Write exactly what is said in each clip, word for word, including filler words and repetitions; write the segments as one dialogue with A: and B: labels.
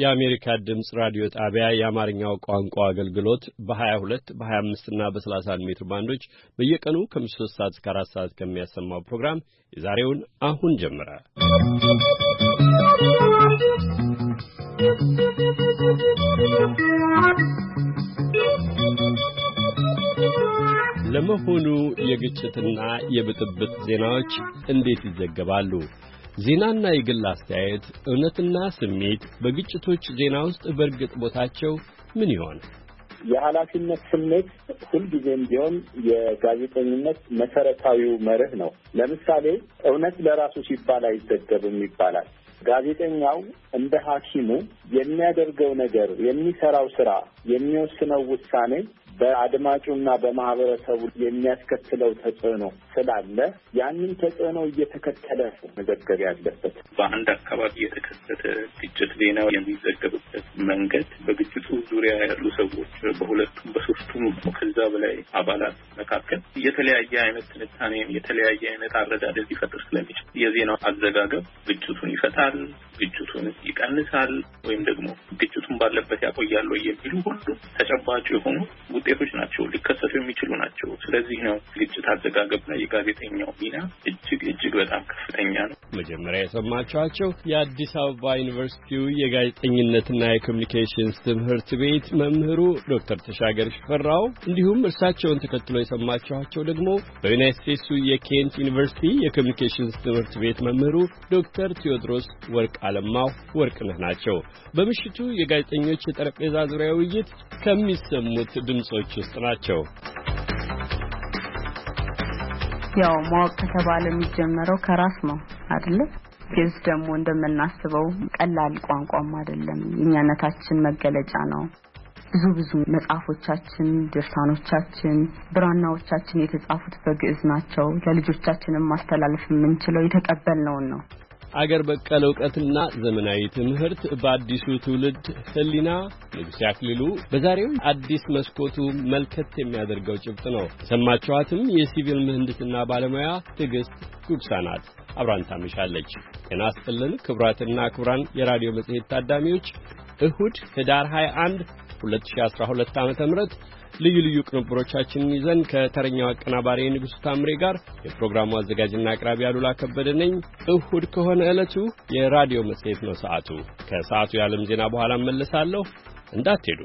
A: የአሜሪካ ድምጽ ራዲዮ ጣቢያ የአማርኛው ቋንቋ አገልግሎት በ22 በ25 እና በ31 ሜትር ባንዶች በየቀኑ ከምሽቱ ሶስት ሰዓት እስከ አራት ሰዓት ከሚያሰማው ፕሮግራም የዛሬውን አሁን ጀመረ። ለመሆኑ የግጭትና የብጥብጥ ዜናዎች እንዴት ይዘገባሉ? ዜናና የግል አስተያየት፣ እውነትና ስሜት በግጭቶች ዜና ውስጥ በእርግጥ ቦታቸው ምን ይሆን?
B: የኃላፊነት ስሜት ሁልጊዜም ቢሆን የጋዜጠኝነት መሰረታዊው መርህ ነው። ለምሳሌ እውነት ለራሱ ሲባል አይዘገብም ይባላል። ጋዜጠኛው እንደ ሐኪሙ የሚያደርገው ነገር፣ የሚሰራው ስራ፣ የሚወስነው ውሳኔ በአድማጩና በማህበረሰቡ የሚያስከትለው ተጽዕኖ ስላለ ያንን ተጽዕኖ እየተከተለ መዘገብ ያለበት።
C: በአንድ አካባቢ የተከሰተ ግጭት ዜናው የሚዘገብበት መንገድ በግጭቱ ዙሪያ ያሉ ሰዎች በሁለቱም በሶስቱም ከዛ በላይ አባላት መካከል የተለያየ አይነት ትንታኔ፣ የተለያየ አይነት አረዳድ ሊፈጥር ስለሚችል የዜናው አዘጋገብ ግጭቱን ይፈታል፣ ግጭቱን ይቀንሳል፣ ወይም ደግሞ ግጭቱን ባለበት ያቆያል የሚሉ ሁሉ ተጨባጭ የሆኑ ውጤቶች ናቸው፣ ሊከሰቱ የሚችሉ ናቸው። ስለዚህ ነው ግጭት አዘጋገብና የጋዜጠኛው ሚና እጅግ እጅግ በጣም ከፍተኛ ነው።
A: መጀመሪያ የሰማችኋቸው የአዲስ አበባ ዩኒቨርሲቲው የጋዜጠኝነትና የኮሙኒኬሽንስ ትምህርት ቤት መምህሩ ዶክተር ተሻገር ሽፈራው፣ እንዲሁም እርሳቸውን ተከትሎ የሰማችኋቸው ደግሞ በዩናይትድ ስቴትሱ የኬንት ዩኒቨርሲቲ የኮሙኒኬሽንስ ትምህርት ቤት መምህሩ ዶክተር ቴዎድሮስ ወርቅ አለማው ወርቅነህ ናቸው። በምሽቱ የጋዜጠኞች የጠረጴዛ ዙሪያ ውይይት ከሚሰሙት ድምጾች ውስጥ ናቸው።
D: ያው ማወቅ ከተባለ የሚጀመረው ከራስ ነው አይደል? ግዕዝ ደግሞ እንደምናስበው ቀላል ቋንቋም አይደለም፣ የኛነታችን መገለጫ ነው። ብዙ ብዙ መጽሐፎቻችን፣ ድርሳኖቻችን፣ ብራናዎቻችን የተጻፉት በግዕዝ ናቸው። ለልጆቻችንም ማስተላለፍ የምንችለው የተቀበልነው ነው።
A: አገር በቀል ዕውቀትና ዘመናዊ ትምህርት በአዲሱ ትውልድ ህሊና ንጉሴ አክሊሉ በዛሬው አዲስ መስኮቱ መልከት የሚያደርገው ጭብጥ ነው። ሰማችኋትም የሲቪል ምህንድስና ባለሙያ ትዕግስት ጉግሳ ናት። አብራን ታመሻለች። ጤና ይስጥልን ክቡራትና ክቡራን የራዲዮ መጽሔት ታዳሚዎች፣ እሁድ ህዳር ሃያ አንድ ሁለት ሺህ አስራ ሁለት ዓመተ ምህረት ልዩ ልዩ ቅንብሮቻችንን ይዘን ከተረኛው አቀናባሪ ንጉስ ታምሬ ጋር የፕሮግራሙ አዘጋጅና አቅራቢ አሉላ ከበደ ነኝ። እሁድ ከሆነ ዕለቱ የራዲዮ መጽሔት ነው። ሰዓቱ ከሰዓቱ የዓለም ዜና በኋላ መለሳለሁ፣ እንዳትሄዱ።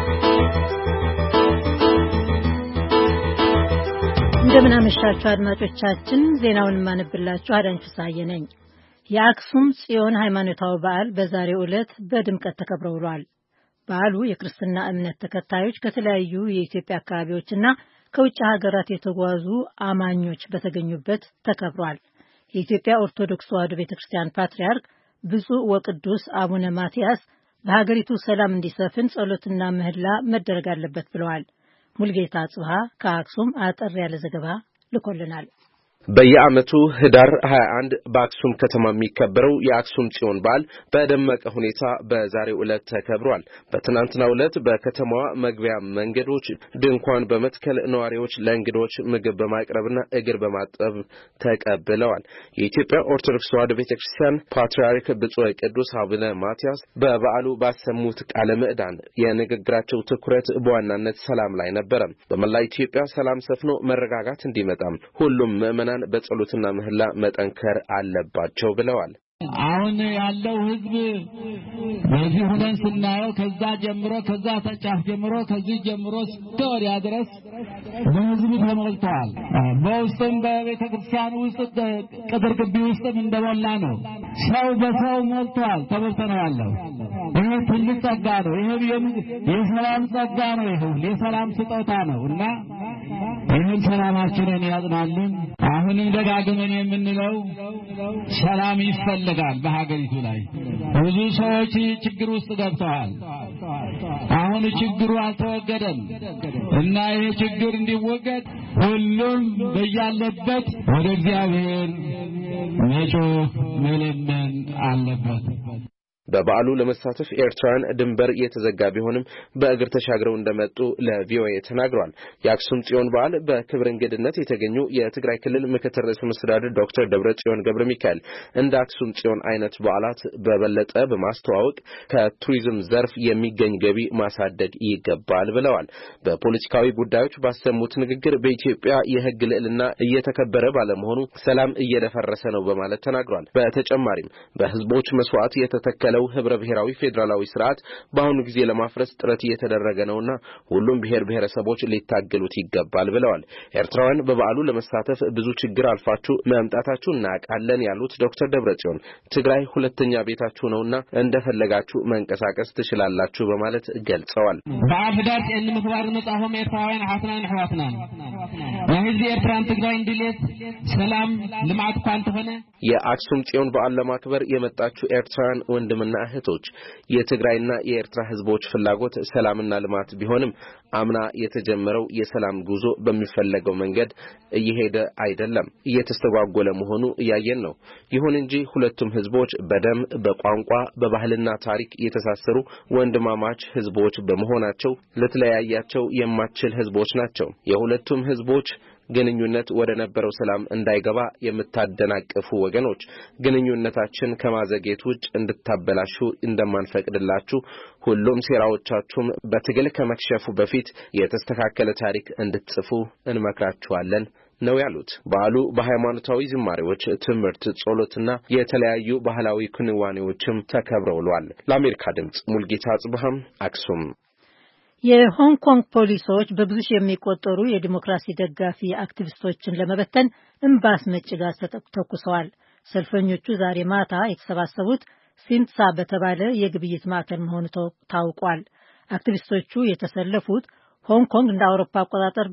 E: እንደምን አመሻችሁ አድማጮቻችን። ዜናውን ማነብላችሁ አዳኝ ፍሳዬ ነኝ። የአክሱም ጽዮን ሃይማኖታዊ በዓል በዛሬው ዕለት በድምቀት ተከብሮ ውሏል። በዓሉ የክርስትና እምነት ተከታዮች ከተለያዩ የኢትዮጵያ አካባቢዎችና ከውጭ ሀገራት የተጓዙ አማኞች በተገኙበት ተከብሯል። የኢትዮጵያ ኦርቶዶክስ ተዋሕዶ ቤተክርስቲያን ፓትርያርክ ብፁዕ ወቅዱስ አቡነ ማትያስ በሀገሪቱ ሰላም እንዲሰፍን ጸሎትና ምህላ መደረግ አለበት ብለዋል። ሙልጌታ ጽብሃ ከአክሱም አጠር ያለ ዘገባ ልኮልናል።
F: በየዓመቱ ህዳር ሃያ አንድ በአክሱም ከተማ የሚከበረው የአክሱም ጽዮን በዓል በደመቀ ሁኔታ በዛሬው ዕለት ተከብሯል። በትናንትናው ዕለት በከተማዋ መግቢያ መንገዶች ድንኳን በመትከል ነዋሪዎች ለእንግዶች ምግብ በማቅረብና እግር በማጠብ ተቀብለዋል። የኢትዮጵያ ኦርቶዶክስ ተዋሕዶ ቤተክርስቲያን ፓትርያርክ ብፁዕ ቅዱስ አቡነ ማትያስ በበዓሉ ባሰሙት ቃለ ምዕዳን የንግግራቸው ትኩረት በዋናነት ሰላም ላይ ነበረ። በመላ ኢትዮጵያ ሰላም ሰፍኖ መረጋጋት እንዲመጣም ሁሉም ምዕመናን በጸሎትና ምህላ መጠንከር አለባቸው ብለዋል።
G: አሁን ያለው ህዝብ በዚህ ሆነን ስናየው ከዛ ጀምሮ ከዛ ተጫፍ ጀምሮ ከዚህ ጀምሮ እስከ ወዲያ ድረስ በህዝብ ተሞልቷል። በውስጥም በቤተክርስቲያን ውስጥ ቅጥር ግቢ ውስጥም እንደሞላ ነው። ሰው በሰው ሞልቷል፣ ተሞልቶ ነው ያለው። ይሄ ትልቅ ጸጋ ነው። ይሄ የሰላም ጸጋ ነው። ይሄ የሰላም ስጦታ ነው እና ይህን ሰላማችንን ያጽናልን። አሁንም ደጋግመን የምንለው ሰላም ይፈልጋል። በሀገሪቱ ላይ ብዙ ሰዎች ችግር ውስጥ ገብተዋል። አሁን ችግሩ አልተወገደም እና ይሄ ችግር እንዲወገድ ሁሉም በያለበት ወደ እግዚአብሔር መጮህ መለመን አለበት።
F: በበዓሉ ለመሳተፍ ኤርትራን ድንበር የተዘጋ ቢሆንም በእግር ተሻግረው እንደመጡ ለቪኦኤ ተናግሯል። የአክሱም ጽዮን በዓል በክብር እንግድነት የተገኙ የትግራይ ክልል ምክትል ርዕሰ መስተዳድር ዶክተር ደብረጽዮን ገብረ ሚካኤል እንደ አክሱም ጽዮን አይነት በዓላት በበለጠ በማስተዋወቅ ከቱሪዝም ዘርፍ የሚገኝ ገቢ ማሳደግ ይገባል ብለዋል። በፖለቲካዊ ጉዳዮች ባሰሙት ንግግር በኢትዮጵያ የሕግ ልዕልና እየተከበረ ባለመሆኑ ሰላም እየደፈረሰ ነው በማለት ተናግሯል። በተጨማሪም በህዝቦች መስዋዕት የተተከለው ህብረ ብሔራዊ ፌደራላዊ ስርዓት በአሁኑ ጊዜ ለማፍረስ ጥረት እየተደረገ ነውና ሁሉም ብሔር ብሔረሰቦች ሊታገሉት ይገባል ብለዋል። ኤርትራውያን በበዓሉ ለመሳተፍ ብዙ ችግር አልፋችሁ መምጣታችሁ እናውቃለን ያሉት ዶክተር ደብረጽዮን ትግራይ ሁለተኛ ቤታችሁ ነውና እንደፈለጋችሁ መንቀሳቀስ ትችላላችሁ በማለት ገልጸዋል።
G: በዓል ህዳር ጽዮን ምክባር መጻፎም ኤርትራውያን አሕዋትና አሕዋትና የህዝብ ኤርትራን ትግራይ እንዲሌት ሰላም ልማት ኳንተ ሆነ
F: የአክሱም ጽዮን በዓል ለማክበር የመጣችሁ ኤርትራውያን ወንድምና እህቶች የትግራይና የኤርትራ ህዝቦች ፍላጎት ሰላምና ልማት ቢሆንም አምና የተጀመረው የሰላም ጉዞ በሚፈለገው መንገድ እየሄደ አይደለም፣ እየተስተጓጎለ መሆኑ እያየን ነው። ይሁን እንጂ ሁለቱም ህዝቦች በደም በቋንቋ በባህልና ታሪክ የተሳሰሩ ወንድማማች ህዝቦች በመሆናቸው ለተለያያቸው የማይችል ህዝቦች ናቸው። የሁለቱም ህዝቦች ግንኙነት ወደ ነበረው ሰላም እንዳይገባ የምታደናቅፉ ወገኖች ግንኙነታችን ከማዘግየት ውጭ እንድታበላሹ እንደማንፈቅድላችሁ ሁሉም ሴራዎቻችሁም በትግል ከመክሸፉ በፊት የተስተካከለ ታሪክ እንድትጽፉ እንመክራችኋለን ነው ያሉት። በዓሉ በሃይማኖታዊ ዝማሬዎች፣ ትምህርት፣ ጸሎትና የተለያዩ ባህላዊ ክንዋኔዎችም ተከብረዋል። ለአሜሪካ ድምጽ ሙልጌታ ጽብሃም አክሱም።
E: የሆንግ ኮንግ ፖሊሶች በብዙ ሺህ የሚቆጠሩ የዲሞክራሲ ደጋፊ አክቲቪስቶችን ለመበተን እምባስ መጭ ጋዝ ተኩሰዋል። ሰልፈኞቹ ዛሬ ማታ የተሰባሰቡት ሲንትሳ በተባለ የግብይት ማዕከል መሆኑ ታውቋል። አክቲቪስቶቹ የተሰለፉት ሆንግ ኮንግ እንደ አውሮፓ አቆጣጠር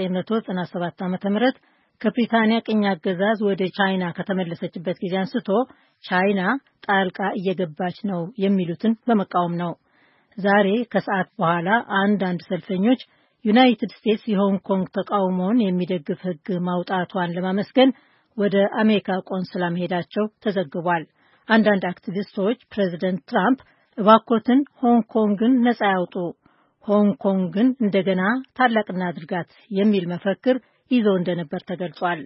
E: በ1997 ዓ.ም ከብሪታንያ ቅኝ አገዛዝ ወደ ቻይና ከተመለሰችበት ጊዜ አንስቶ ቻይና ጣልቃ እየገባች ነው የሚሉትን በመቃወም ነው። ዛሬ ከሰዓት በኋላ አንዳንድ ሰልፈኞች ዩናይትድ ስቴትስ የሆንግ ኮንግ ተቃውሞውን የሚደግፍ ሕግ ማውጣቷን ለማመስገን ወደ አሜሪካ ቆንስላ መሄዳቸው ተዘግቧል። አንዳንድ አክቲቪስቶች ፕሬዚደንት ትራምፕ እባኮትን ሆንግ ኮንግን ነጻ ያውጡ፣ ሆንግ ኮንግን እንደገና ታላቅና አድርጋት የሚል መፈክር ይዘው እንደነበር ተገልጿል።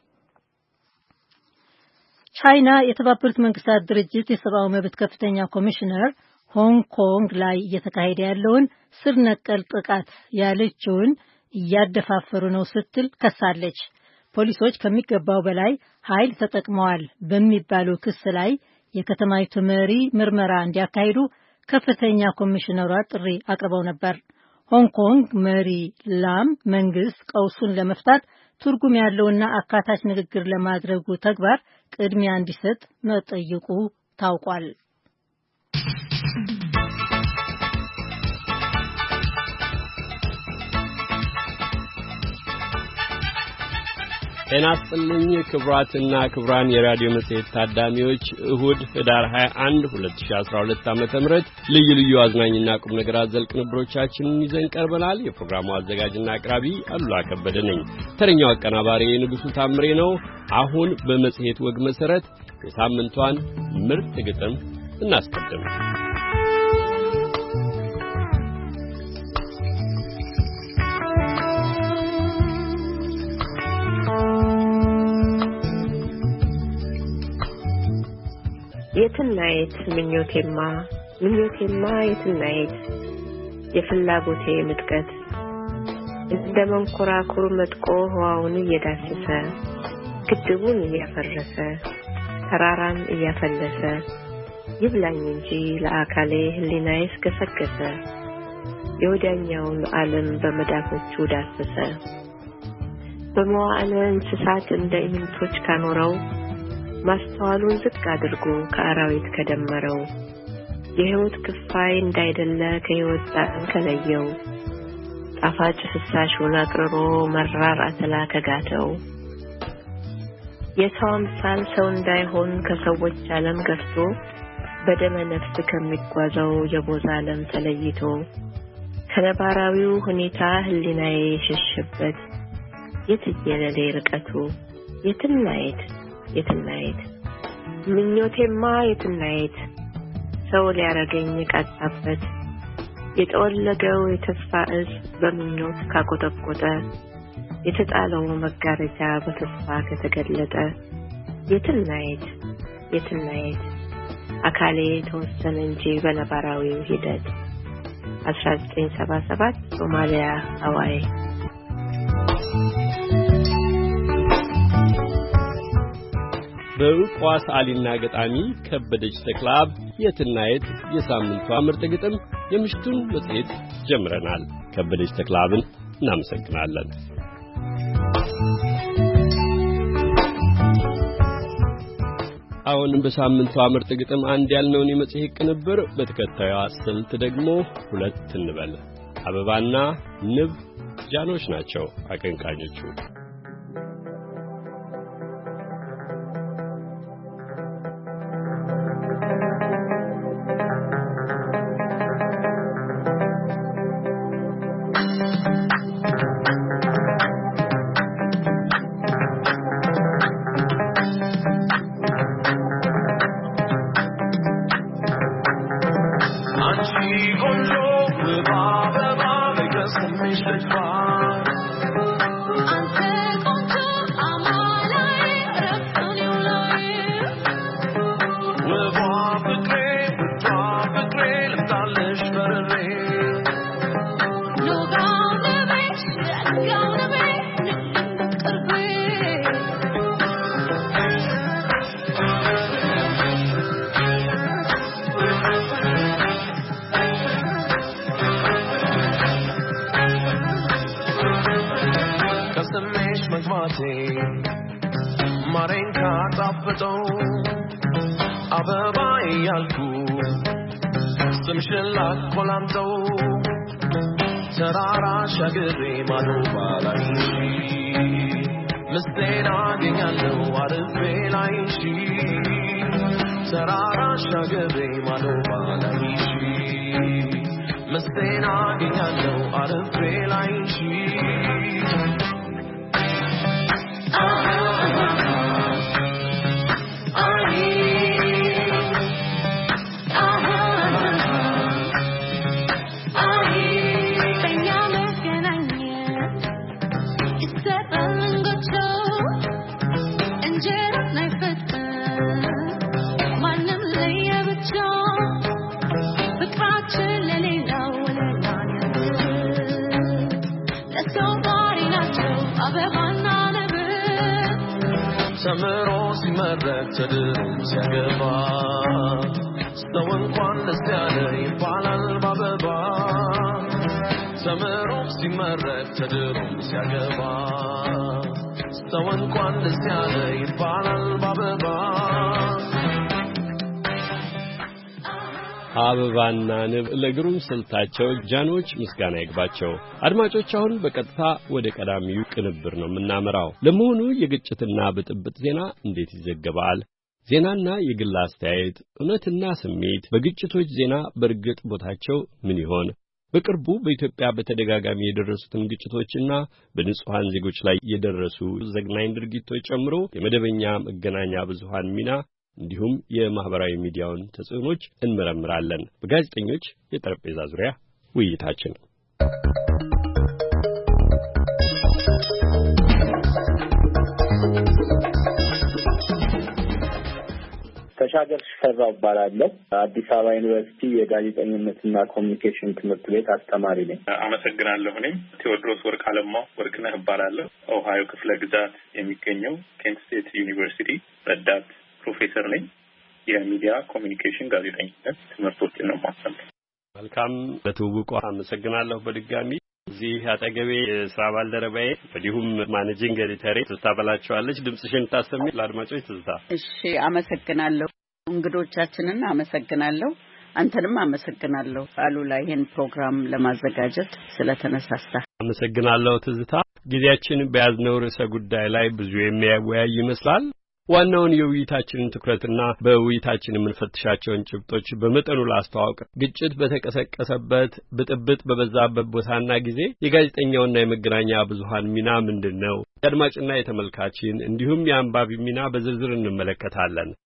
E: ቻይና የተባበሩት መንግስታት ድርጅት የሰብአዊ መብት ከፍተኛ ኮሚሽነር ሆንግ ኮንግ ላይ እየተካሄደ ያለውን ስር ነቀል ጥቃት ያለችውን እያደፋፈሩ ነው ስትል ከሳለች። ፖሊሶች ከሚገባው በላይ ኃይል ተጠቅመዋል በሚባለው ክስ ላይ የከተማይቱ መሪ ምርመራ እንዲያካሂዱ ከፍተኛ ኮሚሽነሯ ጥሪ አቅርበው ነበር። ሆንግ ኮንግ መሪ ላም መንግስት ቀውሱን ለመፍታት ትርጉም ያለውና አካታች ንግግር ለማድረጉ ተግባር ቅድሚያ እንዲሰጥ መጠየቁ ታውቋል።
A: ጤና ይስጥልኝ ክቡራትና ክቡራን የራዲዮ መጽሔት ታዳሚዎች፣ እሁድ ህዳር ሃያ አንድ ሁለት ሺህ አስራ ሁለት ዓመተ ምህረት ልዩ ልዩ አዝናኝና ቁም ነገር አዘል ቅንብሮቻችንን ይዘን ቀርበናል። የፕሮግራሙ አዘጋጅና አቅራቢ አሉላ ከበደ ነኝ። ተረኛው አቀናባሪ ንጉሱ ታምሬ ነው። አሁን በመጽሔት ወግ መሰረት የሳምንቷን ምርጥ ግጥም እናስቀድም።
H: የትናየት ምኞቴማ ምኞቴማ የትናየት የፍላጎቴ ምጥቀት እንደ መንኮራኩር መጥቆ ህዋውን እየዳሰሰ ግድቡን እያፈረሰ ተራራን እያፈለሰ ይብላኝ እንጂ ለአካሌ ህሊናዬ እስከሰከሰ የወዲያኛውን ዓለም በመዳፎቹ ዳሰሰ። በመዋዕለ እንስሳት እንደ ኢምንቶች ካኖረው ማስተዋሉን ዝቅ አድርጎ ከአራዊት ከደመረው የህይወት ክፋይ እንዳይደለ ከህይወት ጣዕም ከለየው ጣፋጭ ፍሳሹን አቅርሮ መራር አተላ ከጋተው የሰው አምሳል ሰው እንዳይሆን ከሰዎች ዓለም ገፍቶ በደመ ነፍስ ከሚጓዘው የቦዛ ዓለም ተለይቶ ከነባራዊው ሁኔታ ህሊናዬ የሸሸበት የትየለሌ ርቀቱ የትናየት የትናየት ምኞቴማ የትናየት ሰው ሊያረገኝ ቃጣበት የተወለገው የተስፋ እዝ በምኞት ካቆጠቆጠ የተጣለው መጋረጃ በተስፋ ከተገለጠ የትናየት የትናየት አካሌ ተወሰነ እንጂ በነባራዊው ሂደት አስራ ዘጠኝ ሰባ ሰባት ሶማሊያ አዋይ
A: በዕውቋ ሰዓሊና ገጣሚ ከበደች ተክለአብ የትናየት የሳምንቷ ምርጥ ግጥም የምሽቱን መጽሔት ጀምረናል። ከበደች ተክለአብን እናመሰግናለን። አሁንም በሳምንቷ ምርጥ ግጥም አንድ ያልነውን የመጽሔት ቅንብር በተከታዩ ስልት ደግሞ ሁለት እንበል። አበባና ንብ ጃኖች ናቸው አቀንቃኞቹ። አበባና ንብ ለግሩም ስልታቸው ጃኖች ምስጋና ይግባቸው። አድማጮች አሁን በቀጥታ ወደ ቀዳሚው ቅንብር ነው የምናመራው። ለመሆኑ የግጭትና ብጥብጥ ዜና እንዴት ይዘገባል? ዜናና የግል አስተያየት፣ እውነትና ስሜት በግጭቶች ዜና በእርግጥ ቦታቸው ምን ይሆን? በቅርቡ በኢትዮጵያ በተደጋጋሚ የደረሱትን ግጭቶችና በንጹሃን ዜጎች ላይ የደረሱ ዘግናኝ ድርጊቶች ጨምሮ የመደበኛ መገናኛ ብዙሃን ሚና እንዲሁም የማህበራዊ ሚዲያውን ተጽዕኖች እንመረምራለን። በጋዜጠኞች የጠረጴዛ ዙሪያ ውይይታችን
B: ተሻገር ሽፈራው እባላለሁ። አዲስ አበባ ዩኒቨርሲቲ የጋዜጠኝነትና ኮሚኒኬሽን ትምህርት ቤት አስተማሪ ነኝ።
C: አመሰግናለሁ። እኔም ቴዎድሮስ ወርቅአለማው ወርቅነህ እባላለሁ። ኦሃዮ ክፍለ ግዛት የሚገኘው ኬንት ስቴት ዩኒቨርሲቲ ረዳት ፕሮፌሰር ነኝ። የሚዲያ ኮሚኒኬሽን ጋዜጠኝነት ትምህርቶችን ነው ማስተምረው።
A: መልካም ለትውውቁ አመሰግናለሁ። በድጋሚ እዚህ አጠገቤ የሥራ ባልደረባዬ እንዲሁም ማኔጂንግ ኤዲተር ትዝታ በላቸዋለች። ድምጽሽን ታሰሚ ለአድማጮች ትዝታ።
I: እሺ፣ አመሰግናለሁ። እንግዶቻችንን አመሰግናለሁ። አንተንም አመሰግናለሁ አሉላ ይሄን ፕሮግራም ለማዘጋጀት ስለተነሳሳ።
A: አመሰግናለሁ ትዝታ። ጊዜያችን በያዝነው ርዕሰ ጉዳይ ላይ ብዙ የሚያወያይ ይመስላል። ዋናውን የውይይታችንን ትኩረትና በውይይታችን የምንፈትሻቸውን ጭብጦች በመጠኑ ላስተዋውቅ። ግጭት በተቀሰቀሰበት ብጥብጥ በበዛበት ቦታና ጊዜ የጋዜጠኛውና የመገናኛ ብዙሃን ሚና ምንድነው? የአድማጭና የተመልካችን እንዲሁም የአንባቢ ሚና በዝርዝር እንመለከታለን።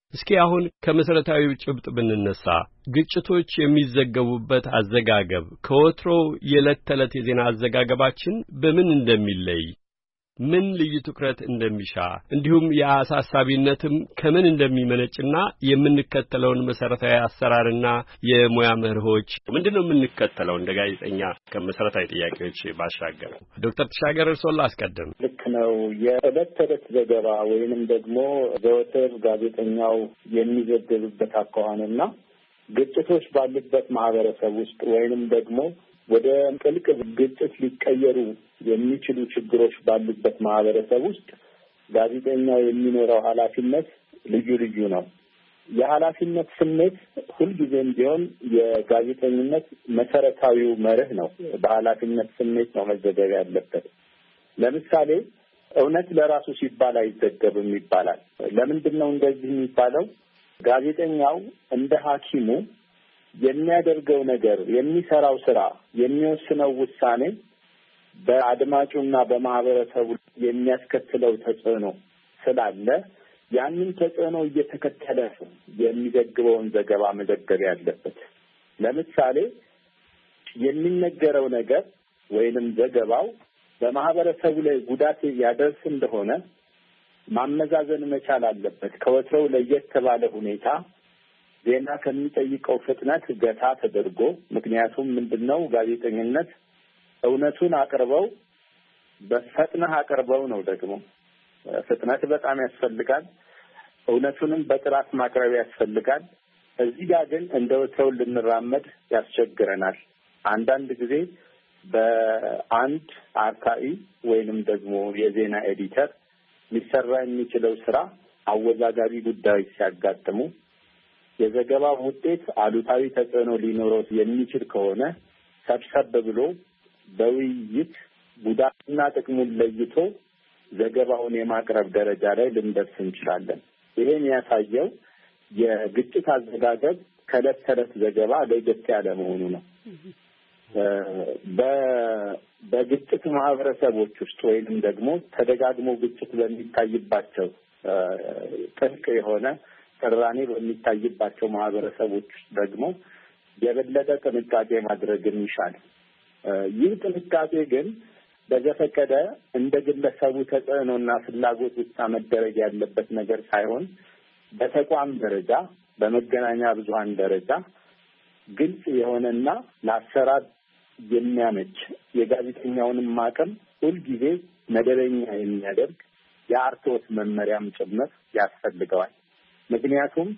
A: እስኪ አሁን ከመሰረታዊው ጭብጥ ብንነሳ ግጭቶች የሚዘገቡበት አዘጋገብ ከወትሮው የዕለት ተዕለት የዜና አዘጋገባችን በምን እንደሚለይ ምን ልዩ ትኩረት እንደሚሻ እንዲሁም የአሳሳቢነትም ከምን እንደሚመነጭና የምንከተለውን መሰረታዊ አሰራርና የሙያ መርሆች ምንድነው የምንከተለው እንደ ጋዜጠኛ ከመሰረታዊ ጥያቄዎች ባሻገር ዶክተር ተሻገር እርሶን ላስቀድም።
B: ልክ ነው። የዕለት ተዕለት ዘገባ ወይንም ደግሞ ዘወትር ጋዜጠኛው የሚዘገብበት አኳኋንና ግጭቶች ባሉበት ማህበረሰብ ውስጥ ወይንም ደግሞ ወደ ጥልቅ ግጭት ሊቀየሩ የሚችሉ ችግሮች ባሉበት ማህበረሰብ ውስጥ ጋዜጠኛው የሚኖረው ኃላፊነት ልዩ ልዩ ነው። የኃላፊነት ስሜት ሁልጊዜም ቢሆን የጋዜጠኝነት መሰረታዊው መርህ ነው። በኃላፊነት ስሜት ነው መዘገብ ያለበት። ለምሳሌ እውነት ለራሱ ሲባል አይዘገብም ይባላል። ለምንድን ነው እንደዚህ የሚባለው? ጋዜጠኛው እንደ ሐኪሙ የሚያደርገው ነገር፣ የሚሰራው ስራ፣ የሚወስነው ውሳኔ በአድማጩና በማህበረሰቡ የሚያስከትለው ተጽዕኖ ስላለ ያንን ተጽዕኖ እየተከተለ የሚዘግበውን ዘገባ መዘገብ ያለበት። ለምሳሌ የሚነገረው ነገር ወይንም ዘገባው በማህበረሰቡ ላይ ጉዳት ያደርስ እንደሆነ ማመዛዘን መቻል አለበት። ከወትሮው ለየት ባለ ሁኔታ ዜና ከሚጠይቀው ፍጥነት ገታ ተደርጎ፣ ምክንያቱም ምንድነው ጋዜጠኝነት እውነቱን አቅርበው በፍጥነት አቅርበው ነው። ደግሞ ፍጥነት በጣም ያስፈልጋል። እውነቱንም በጥራት ማቅረብ ያስፈልጋል። እዚህ ጋር ግን እንደ ወትሮው ልንራመድ ያስቸግረናል። አንዳንድ ጊዜ በአንድ አርታኢ ወይንም ደግሞ የዜና ኤዲተር ሊሰራ የሚችለው ስራ አወዛጋቢ ጉዳዮች ሲያጋጥሙ የዘገባው ውጤት አሉታዊ ተጽዕኖ ሊኖረው የሚችል ከሆነ ሰብሰብ ብሎ በውይይት ጉዳትና ጥቅሙን ለይቶ ዘገባውን የማቅረብ ደረጃ ላይ ልንደርስ እንችላለን። ይሄን ያሳየው የግጭት አዘጋገብ ከዕለት ተዕለት ዘገባ ለየት ያለ መሆኑ ነው። በግጭት ማህበረሰቦች ውስጥ ወይንም ደግሞ ተደጋግሞ ግጭት በሚታይባቸው ጥልቅ የሆነ ቅራኔ በሚታይባቸው ማህበረሰቦች ውስጥ ደግሞ የበለጠ ጥንቃቄ ማድረግን ይሻል። ይህ ጥንቃቄ ግን በዘፈቀደ እንደ ግለሰቡ ተጽዕኖና ፍላጎት ብቻ መደረግ ያለበት ነገር ሳይሆን በተቋም ደረጃ በመገናኛ ብዙሃን ደረጃ ግልጽ የሆነና ለአሰራር የሚያመች የጋዜጠኛውንም አቅም ሁልጊዜ መደበኛ የሚያደርግ የአርትዖት መመሪያም ጭምር ያስፈልገዋል። ምክንያቱም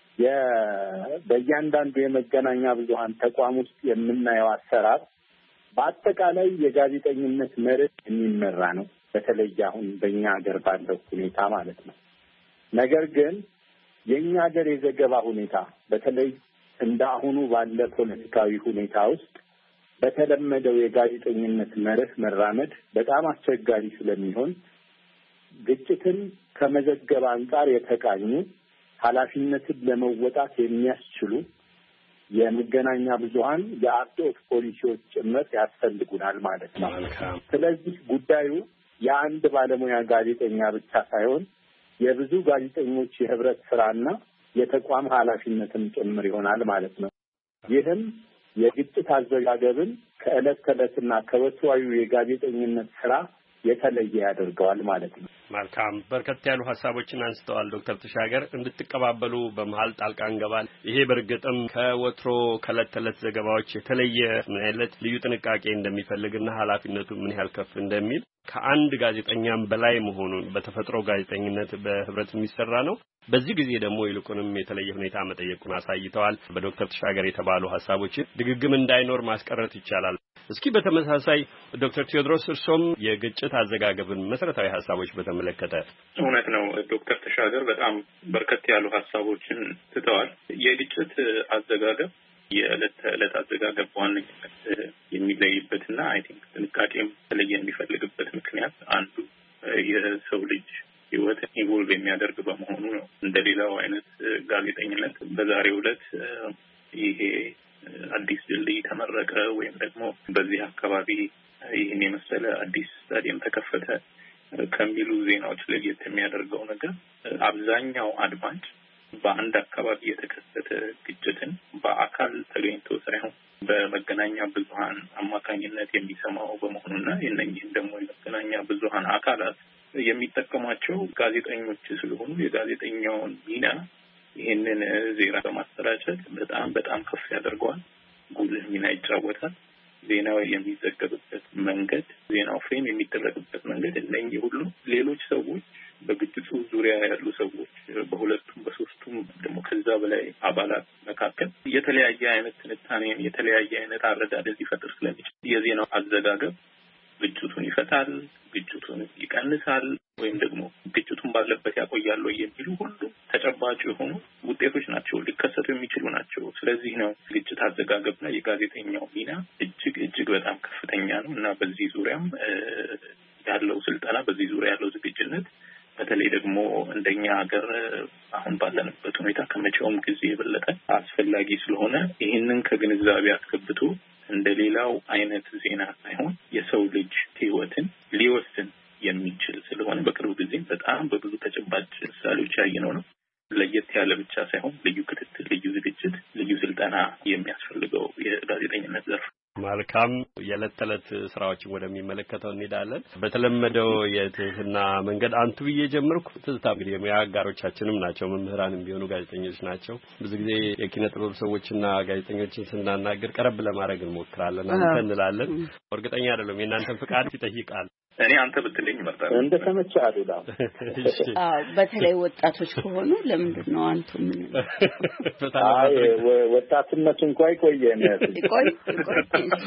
B: በእያንዳንዱ የመገናኛ ብዙሃን ተቋም ውስጥ የምናየው አሰራር በአጠቃላይ የጋዜጠኝነት መርህ የሚመራ ነው። በተለይ አሁን በእኛ ሀገር ባለው ሁኔታ ማለት ነው። ነገር ግን የእኛ ሀገር የዘገባ ሁኔታ በተለይ እንደ አሁኑ ባለ ፖለቲካዊ ሁኔታ ውስጥ በተለመደው የጋዜጠኝነት መርህ መራመድ በጣም አስቸጋሪ ስለሚሆን ግጭትን ከመዘገብ አንጻር የተቃኙ ኃላፊነትን ለመወጣት የሚያስችሉ የመገናኛ ብዙሃን የአርትዖት ፖሊሲዎች ጭምር ያስፈልጉናል ማለት ነው። ስለዚህ ጉዳዩ የአንድ ባለሙያ ጋዜጠኛ ብቻ ሳይሆን የብዙ ጋዜጠኞች የህብረት ስራና የተቋም ኃላፊነትም ጭምር ይሆናል ማለት ነው። ይህም የግጭት አዘጋገብን ከዕለት ተዕለትና ከወትዋዩ የጋዜጠኝነት ስራ የተለየ ያደርገዋል ማለት ነው።
A: መልካም በርከት ያሉ ሐሳቦችን አንስተዋል ዶክተር ተሻገር። እንድትቀባበሉ በመሃል ጣልቃ እንገባል። ይሄ በርግጥም ከወትሮ ከዕለት ተዕለት ዘገባዎች የተለየ ምን አይነት ልዩ ጥንቃቄ እንደሚፈልግና ኃላፊነቱ ምን ያህል ከፍ እንደሚል ከአንድ ጋዜጠኛም በላይ መሆኑን በተፈጥሮ ጋዜጠኝነት በህብረት የሚሰራ ነው። በዚህ ጊዜ ደግሞ ይልቁንም የተለየ ሁኔታ መጠየቁን አሳይተዋል። በዶክተር ተሻገር የተባሉ ሐሳቦችን ድግግም እንዳይኖር ማስቀረት ይቻላል። እስኪ በተመሳሳይ ዶክተር ቴዎድሮስ እርሶም የግጭት አዘጋገብን መሰረታዊ ሐሳቦች በተመለከተ።
C: እውነት ነው ዶክተር ተሻገር በጣም በርከት ያሉ ሐሳቦችን ትተዋል። የግጭት አዘጋገብ የዕለት ተዕለት አዘጋገብ ዋነኝነት የሚለይበትና አይ ቲንክ ጥንቃቄም ተለየ የሚፈልግበት ምክንያት አንዱ የሰው ልጅ ህይወት ኢንቮልቭ የሚያደርግ በመሆኑ ነው። እንደሌላው አይነት ጋዜጠኝነት በዛሬው ዕለት ይሄ አዲስ ድልድይ ተመረቀ ወይም ደግሞ በዚህ አካባቢ ይህን የመሰለ አዲስ ስታዲየም ተከፈተ ከሚሉ ዜናዎች ለየት የሚያደርገው ነገር አብዛኛው አድማጭ በአንድ አካባቢ የተከሰተ ግጭትን በአካል ተገኝቶ ሳይሆን በመገናኛ ብዙሃን አማካኝነት የሚሰማው በመሆኑና የእነኚህን ደግሞ የመገናኛ ብዙሃን አካላት የሚጠቀሟቸው ጋዜጠኞች ስለሆኑ የጋዜጠኛውን ሚና ይህንን ዜና በማሰራጨት በጣም በጣም ከፍ ያደርገዋል፣ ጉልህ ሚና ይጫወታል። ዜናው የሚዘገብበት መንገድ፣ ዜናው ፍሬም የሚደረግበት መንገድ እነኚህ ሁሉ ሌሎች ሰዎች በግጭቱ ዙሪያ ያሉ ሰዎች በሁለቱም በሶስቱም ደግሞ ከዛ በላይ አባላት መካከል የተለያየ አይነት ትንታኔን የተለያየ አይነት አረዳድ ሊፈጥር ስለሚችል የዜናው አዘጋገብ ግጭቱን ይፈታል፣ ግጭቱን ይቀንሳል፣ ወይም ደግሞ ግጭቱን ባለበት ያቆያል የሚሉ ሁሉ ተጨባጭ የሆኑ ውጤቶች ናቸው፣ ሊከሰቱ የሚችሉ ናቸው። ስለዚህ ነው ግጭት አዘጋገብና የጋዜጠኛው ሚና እጅግ እጅግ በጣም ከፍተኛ ነው እና በዚህ ዙሪያም ያለው ስልጠና በዚህ ዙሪያ ያለው ዝግጁነት በተለይ ደግሞ እንደኛ ሀገር አሁን ባለንበት ሁኔታ ከመቼውም ጊዜ የበለጠ አስፈላጊ ስለሆነ ይህንን ከግንዛቤ አስገብቶ እንደሌላው አይነት ዜና ሳይሆን የሰው ልጅ ሕይወትን ሊወስን የሚችል ስለሆነ በቅርብ ጊዜ በጣም በብዙ ተጨባጭ ምሳሌዎች ያየነው ነው። ለየት ያለ ብቻ ሳይሆን ልዩ ክትትል፣ ልዩ ዝግጅት፣ ልዩ ስልጠና የሚያስፈልገው የጋዜጠኝነት ዘርፍ።
A: መልካም የዕለት ተዕለት ስራዎችን ወደሚመለከተው እንሄዳለን። በተለመደው የትህትና መንገድ አንቱ ብዬ ጀመርኩ። ትዝታ እንግዲህ የሙያ አጋሮቻችንም ናቸው፣ መምህራንም ቢሆኑ ጋዜጠኞች ናቸው። ብዙ ጊዜ የኪነ ጥበብ ሰዎችና ጋዜጠኞችን ስናናገር ቀረብ ለማድረግ እንሞክራለን። አንተ እንላለን። እርግጠኛ አይደለም የእናንተን ፍቃድ ይጠይቃል።
C: እኔ አንተ ብትለኝ እመርጣለሁ።
B: እንደ ተመቸ አሉላ።
I: አዎ በተለይ ወጣቶች ከሆኑ ለምንድን ነው አንቱ ምን?
B: አይ ወጣትነቱ እንኳን ይቆየን
I: ይቆይ ይቆይ።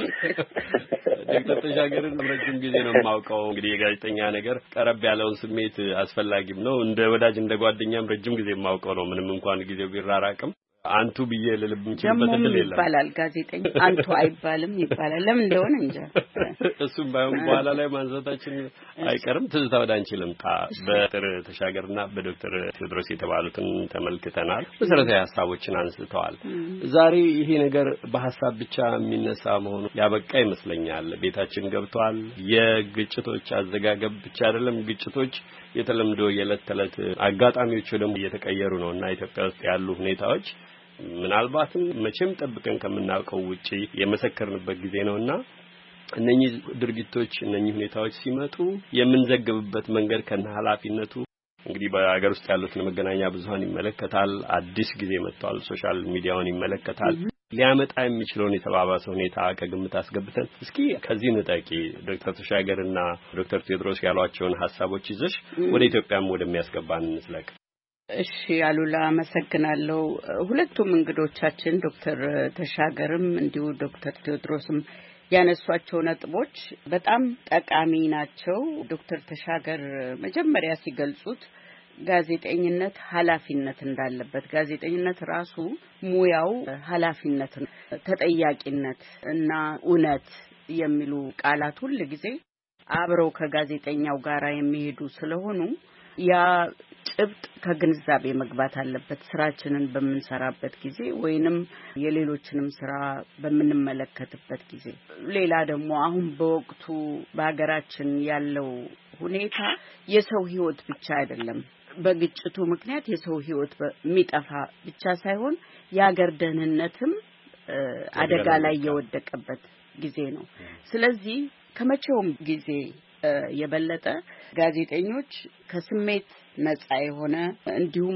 A: ዶክተር ተሻገርን ረጅም ጊዜ ነው የማውቀው። እንግዲህ የጋዜጠኛ ነገር ቀረብ ያለውን ስሜት አስፈላጊም ነው። እንደ ወዳጅ እንደ ጓደኛም ረጅም ጊዜ የማውቀው ነው። ምንም እንኳን ጊዜው ቢራራቅም አንቱ ብዬ ልልብ እንችልበት እድል የለም።
I: ይባላል ጋዜጠኛ አንቱ አይባልም ይባላል። ለምን እንደሆነ እንጃ።
A: እሱም ባይሆን በኋላ ላይ ማንሳታችን አይቀርም። ትዝታ ወደ አንቺ ልምጣ። በዶክተር ተሻገርና በዶክተር ቴዎድሮስ የተባሉትን ተመልክተናል። መሰረታዊ ሀሳቦችን አንስተዋል። ዛሬ ይሄ ነገር በሀሳብ ብቻ የሚነሳ መሆኑ ያበቃ ይመስለኛል። ቤታችን ገብቷል። የግጭቶች አዘጋገብ ብቻ አይደለም፣ ግጭቶች የተለምዶ የዕለት ተዕለት አጋጣሚዎች ደግሞ እየተቀየሩ ነውና ኢትዮጵያ ውስጥ ያሉ ሁኔታዎች ምናልባትም መቼም ጠብቀን ከምናውቀው ውጪ የመሰከርንበት ጊዜ ነውና እነኚህ ድርጊቶች እነኚህ ሁኔታዎች ሲመጡ የምንዘግብበት መንገድ ከነ ኃላፊነቱ እንግዲህ በአገር ውስጥ ያሉትን መገናኛ ብዙሃን ይመለከታል። አዲስ ጊዜ መጥቷል። ሶሻል ሚዲያውን ይመለከታል። ሊያመጣ የሚችለውን የተባባሰ ሁኔታ ከግምት አስገብተን እስኪ ከዚህ ንጠቂ ዶክተር ተሻገርና ዶክተር ቴዎድሮስ ያሏቸውን ሐሳቦች ይዘሽ ወደ ኢትዮጵያም ወደሚያስገባን እንስለቅ።
I: እሺ አሉላ አመሰግናለሁ። ሁለቱም እንግዶቻችን ዶክተር ተሻገርም እንዲሁ ዶክተር ቴዎድሮስም ያነሷቸው ነጥቦች በጣም ጠቃሚ ናቸው። ዶክተር ተሻገር መጀመሪያ ሲገልጹት ጋዜጠኝነት ኃላፊነት እንዳለበት፣ ጋዜጠኝነት ራሱ ሙያው ኃላፊነት፣ ተጠያቂነት እና እውነት የሚሉ ቃላት ሁሉ ጊዜ አብረው ከጋዜጠኛው ጋር የሚሄዱ ስለሆኑ ያ ጭብጥ ከግንዛቤ መግባት አለበት። ስራችንን በምንሰራበት ጊዜ ወይንም የሌሎችንም ስራ በምንመለከትበት ጊዜ። ሌላ ደግሞ አሁን በወቅቱ በአገራችን ያለው ሁኔታ የሰው ህይወት ብቻ አይደለም። በግጭቱ ምክንያት የሰው ህይወት የሚጠፋ ብቻ ሳይሆን የሀገር ደህንነትም አደጋ ላይ የወደቀበት ጊዜ ነው። ስለዚህ ከመቼውም ጊዜ የበለጠ ጋዜጠኞች ከስሜት ነፃ የሆነ እንዲሁም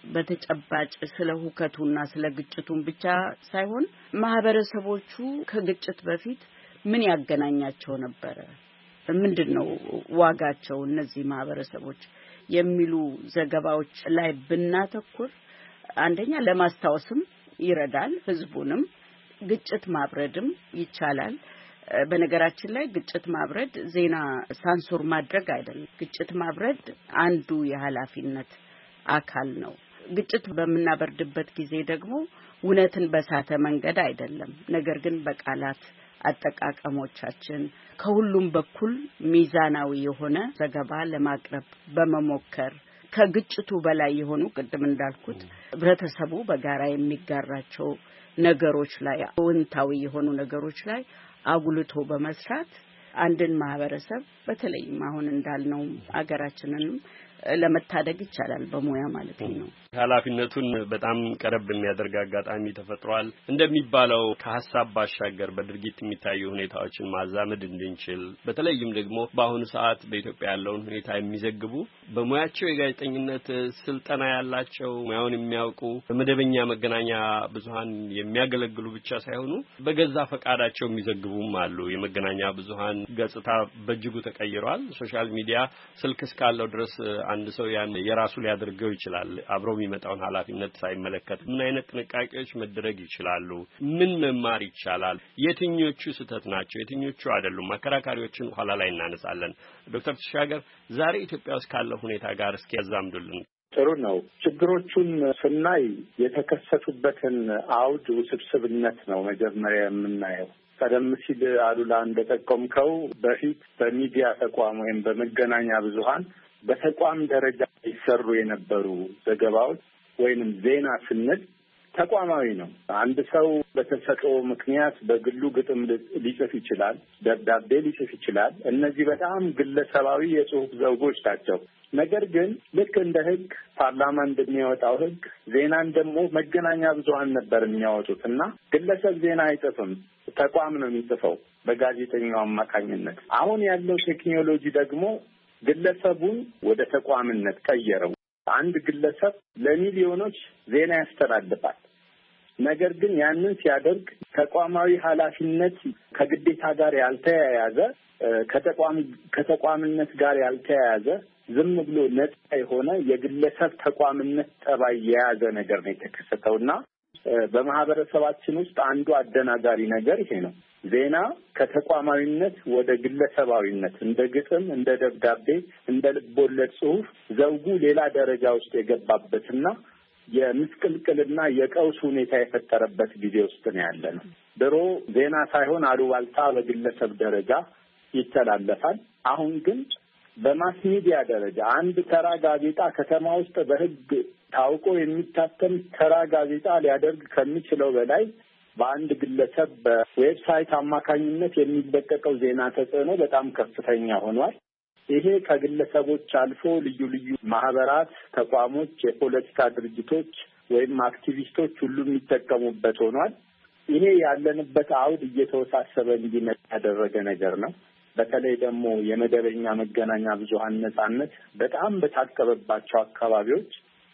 I: በተጨባጭ ስለ ሁከቱና ስለ ግጭቱን ብቻ ሳይሆን ማህበረሰቦቹ ከግጭት በፊት ምን ያገናኛቸው ነበር፣ ምንድነው ዋጋቸው እነዚህ ማህበረሰቦች የሚሉ ዘገባዎች ላይ ብናተኩር አንደኛ ለማስታወስም ይረዳል፣ ህዝቡንም ግጭት ማብረድም ይቻላል። በነገራችን ላይ ግጭት ማብረድ ዜና ሳንሱር ማድረግ አይደለም። ግጭት ማብረድ አንዱ የኃላፊነት አካል ነው። ግጭት በመናበርድበት ጊዜ ደግሞ እውነትን በሳተ መንገድ አይደለም፣ ነገር ግን በቃላት አጠቃቀሞቻችን ከሁሉም በኩል ሚዛናዊ የሆነ ዘገባ ለማቅረብ በመሞከር ከግጭቱ በላይ የሆኑ ቅድም እንዳልኩት ህብረተሰቡ በጋራ የሚጋራቸው ነገሮች ላይ አዎንታዊ የሆኑ ነገሮች ላይ አጉልቶ በመስራት አንድን ማህበረሰብ በተለይም አሁን እንዳልነው አገራችንንም ለመታደግ ይቻላል በሙያ ማለት ነው።
A: ኃላፊነቱን በጣም ቀረብ የሚያደርግ አጋጣሚ ተፈጥሯል። እንደሚባለው ከሐሳብ ባሻገር በድርጊት የሚታዩ ሁኔታዎችን ማዛመድ እንድንችል በተለይም ደግሞ በአሁኑ ሰዓት በኢትዮጵያ ያለውን ሁኔታ የሚዘግቡ በሙያቸው የጋዜጠኝነት ስልጠና ያላቸው ሙያውን የሚያውቁ በመደበኛ መገናኛ ብዙሃን የሚያገለግሉ ብቻ ሳይሆኑ በገዛ ፈቃዳቸው የሚዘግቡም አሉ። የመገናኛ ብዙሃን ገጽታ በእጅጉ ተቀይሯል። ሶሻል ሚዲያ ስልክ እስካለው ድረስ አንድ ሰው ያን የራሱ ሊያደርገው ይችላል። አብሮ የሚመጣውን ኃላፊነት ሳይመለከት ምን አይነት ጥንቃቄዎች መደረግ ይችላሉ? ምን መማር ይቻላል? የትኞቹ ስህተት ናቸው? የትኞቹ አይደሉም? አከራካሪዎችን ኋላ ላይ እናነሳለን። ዶክተር ተሻገር ዛሬ ኢትዮጵያ ውስጥ ካለው ሁኔታ ጋር እስኪ ያዛምዱልን።
B: ጥሩ ነው። ችግሮቹን ስናይ የተከሰቱበትን አውድ ውስብስብነት ነው መጀመሪያ የምናየው። ቀደም ሲል አሉላ እንደጠቆምከው በፊት በሚዲያ ተቋም ወይም በመገናኛ ብዙሃን በተቋም ደረጃ ይሰሩ የነበሩ ዘገባዎች ወይንም ዜና ስንል ተቋማዊ ነው። አንድ ሰው በተሰጠው ምክንያት በግሉ ግጥም ሊጽፍ ይችላል፣ ደብዳቤ ሊጽፍ ይችላል። እነዚህ በጣም ግለሰባዊ የጽሁፍ ዘውጎች ናቸው። ነገር ግን ልክ እንደ ሕግ ፓርላማ እንደሚያወጣው ሕግ ዜናን ደግሞ መገናኛ ብዙሃን ነበር የሚያወጡት እና ግለሰብ ዜና አይጽፍም፣ ተቋም ነው የሚጽፈው በጋዜጠኛው አማካኝነት። አሁን ያለው ቴክኖሎጂ ደግሞ ግለሰቡን ወደ ተቋምነት ቀየረው። አንድ ግለሰብ ለሚሊዮኖች ዜና ያስተላልፋል። ነገር ግን ያንን ሲያደርግ ተቋማዊ ኃላፊነት ከግዴታ ጋር ያልተያያዘ ከተቋም ከተቋምነት ጋር ያልተያያዘ ዝም ብሎ ነፃ የሆነ የግለሰብ ተቋምነት ጠባይ የያዘ ነገር ነው የተከሰተውና በማህበረሰባችን ውስጥ አንዱ አደናጋሪ ነገር ይሄ ነው። ዜና ከተቋማዊነት ወደ ግለሰባዊነት እንደ ግጥም፣ እንደ ደብዳቤ፣ እንደ ልቦለድ ጽሁፍ ዘውጉ ሌላ ደረጃ ውስጥ የገባበትና የምስቅልቅልና የቀውስ ሁኔታ የፈጠረበት ጊዜ ውስጥ ነው ያለ ነው። ድሮ ዜና ሳይሆን አሉባልታ በግለሰብ ደረጃ ይተላለፋል። አሁን ግን በማስ ሚዲያ ደረጃ አንድ ተራ ጋዜጣ ከተማ ውስጥ በሕግ ታውቆ የሚታተም ተራ ጋዜጣ ሊያደርግ ከሚችለው በላይ በአንድ ግለሰብ በዌብሳይት አማካኝነት የሚለቀቀው ዜና ተጽዕኖ በጣም ከፍተኛ ሆኗል። ይሄ ከግለሰቦች አልፎ ልዩ ልዩ ማህበራት፣ ተቋሞች፣ የፖለቲካ ድርጅቶች ወይም አክቲቪስቶች ሁሉ የሚጠቀሙበት ሆኗል። ይሄ ያለንበት አውድ እየተወሳሰበ እንዲመጣ ያደረገ ነገር ነው። በተለይ ደግሞ የመደበኛ መገናኛ ብዙሃን ነጻነት በጣም በታቀበባቸው አካባቢዎች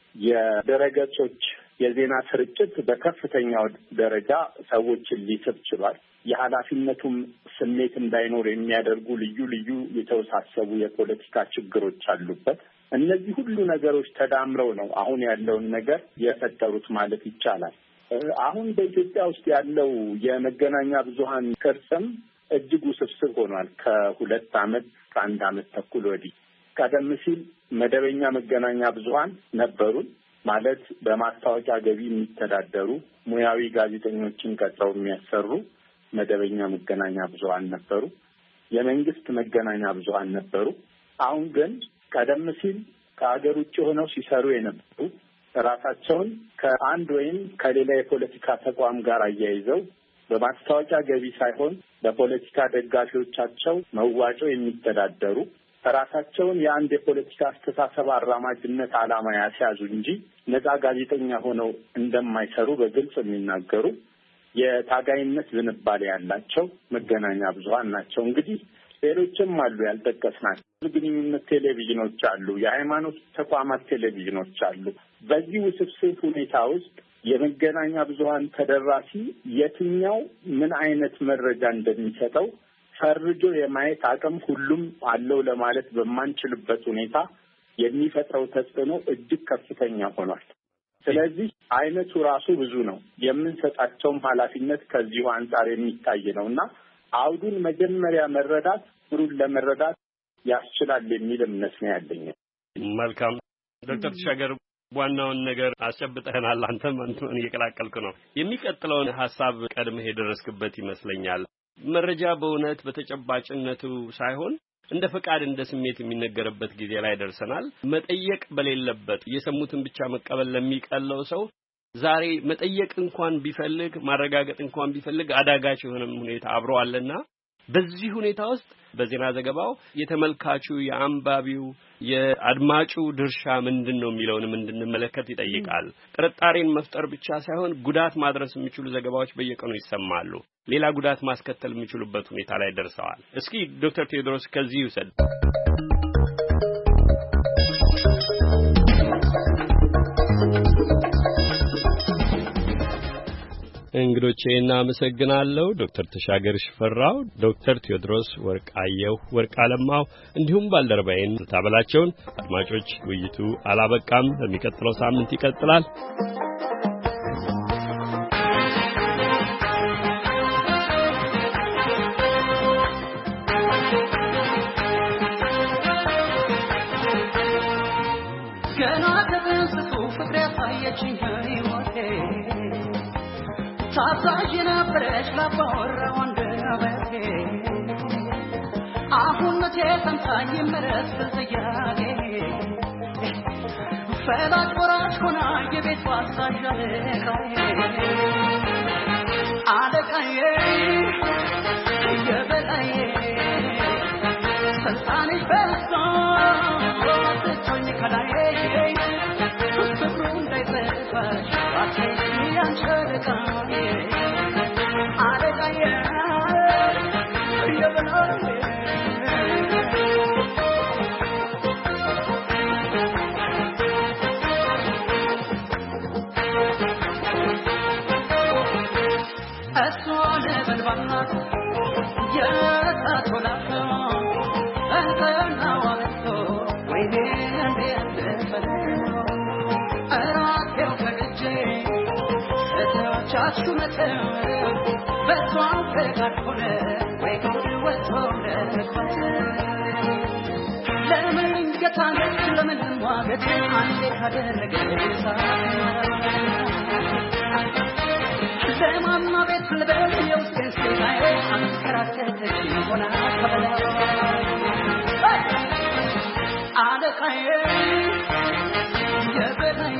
B: የድረገጾች የዜና ስርጭት በከፍተኛው ደረጃ ሰዎችን ሊስብ ችሏል። የኃላፊነቱም ስሜት እንዳይኖር የሚያደርጉ ልዩ ልዩ የተወሳሰቡ የፖለቲካ ችግሮች አሉበት። እነዚህ ሁሉ ነገሮች ተዳምረው ነው አሁን ያለውን ነገር የፈጠሩት ማለት ይቻላል። አሁን በኢትዮጵያ ውስጥ ያለው የመገናኛ ብዙሃን ቅርጽም እጅግ ውስብስብ ሆኗል። ከሁለት ዓመት ከአንድ ዓመት ተኩል ወዲህ ቀደም ሲል መደበኛ መገናኛ ብዙሃን ነበሩን። ማለት በማስታወቂያ ገቢ የሚተዳደሩ ሙያዊ ጋዜጠኞችን ቀጥረው የሚያሰሩ መደበኛ መገናኛ ብዙሃን ነበሩ። የመንግስት መገናኛ ብዙሃን ነበሩ። አሁን ግን ቀደም ሲል ከሀገር ውጭ ሆነው ሲሰሩ የነበሩ ራሳቸውን ከአንድ ወይም ከሌላ የፖለቲካ ተቋም ጋር አያይዘው በማስታወቂያ ገቢ ሳይሆን በፖለቲካ ደጋፊዎቻቸው መዋጮ የሚተዳደሩ ራሳቸውን የአንድ የፖለቲካ አስተሳሰብ አራማጅነት ዓላማ ያስያዙ እንጂ ነጻ ጋዜጠኛ ሆነው እንደማይሰሩ በግልጽ የሚናገሩ የታጋይነት ዝንባሌ ያላቸው መገናኛ ብዙሃን ናቸው። እንግዲህ ሌሎችም አሉ ያልጠቀስናቸው። ግንኙነት ቴሌቪዥኖች አሉ፣ የሃይማኖት ተቋማት ቴሌቪዥኖች አሉ። በዚህ ውስብስብ ሁኔታ ውስጥ የመገናኛ ብዙሃን ተደራሲ የትኛው ምን አይነት መረጃ እንደሚሰጠው ፈርጆ የማየት አቅም ሁሉም አለው ለማለት በማንችልበት ሁኔታ የሚፈጥረው ተጽዕኖ እጅግ ከፍተኛ ሆኗል። ስለዚህ አይነቱ ራሱ ብዙ ነው። የምንሰጣቸውም ኃላፊነት ከዚሁ አንጻር የሚታይ ነው እና አውዱን መጀመሪያ መረዳት ብሩን ለመረዳት ያስችላል የሚል እምነት ነው ያለኝ።
A: መልካም ዶክተር ተሻገር ዋናውን ነገር አስጨብጠናል። አንተም አንተን እየቀላቀልኩ ነው። የሚቀጥለውን ሐሳብ ቀድመህ የደረስክበት ይመስለኛል። መረጃ በእውነት በተጨባጭነቱ ሳይሆን እንደ ፈቃድ እንደ ስሜት የሚነገርበት ጊዜ ላይ ደርሰናል። መጠየቅ በሌለበት የሰሙትን ብቻ መቀበል ለሚቀለው ሰው ዛሬ መጠየቅ እንኳን ቢፈልግ ማረጋገጥ እንኳን ቢፈልግ አዳጋች የሆነም ሁኔታ አብሮአልና በዚህ ሁኔታ ውስጥ በዜና ዘገባው የተመልካቹ የአንባቢው የአድማጩ ድርሻ ምንድነው የሚለውንም እንድንመለከት ይጠይቃል። ጥርጣሬን መፍጠር ብቻ ሳይሆን ጉዳት ማድረስ የሚችሉ ዘገባዎች በየቀኑ ይሰማሉ። ሌላ ጉዳት ማስከተል የሚችሉበት ሁኔታ ላይ ደርሰዋል። እስኪ ዶክተር ቴዎድሮስ ከዚህ ይውሰድ። እንግዶቼና አመሰግናለሁ። ዶክተር ተሻገር ሽፈራው፣ ዶክተር ቴዎድሮስ ወርቃየሁ ወርቃለማው እንዲሁም ባልደረባዬን ታበላቸውን። አድማጮች ውይይቱ አላበቃም፣ በሚቀጥለው ሳምንት ይቀጥላል።
J: ታዛዥና ፍሬሽ ላባወራ ወንደበቴ አሁን መቼ ሰምታኝ መረስ ተያጌ ፈላጭ ወራሽ ሆና የቤት ዋሳሽ አለቃዬ አለቃዬ የበላዬ ስልጣንሽ በዛ ትቶኝ ከላዬ ፍቅሩ እንዳይጠፋሽ ባትሄጂ አንቺ አለቃዬ አለቃዬ የበላዬ በቷን ተጋድሆነ ወይ ጉድ ወጥቶነ ለምን ገታነች ለምን ዋገት አንዴ ካደረገ ለማማ ቤት ልበል የውስጤን ስቃይ አንከራተተች ሆና ተበላ አለቃዬ የበላዬ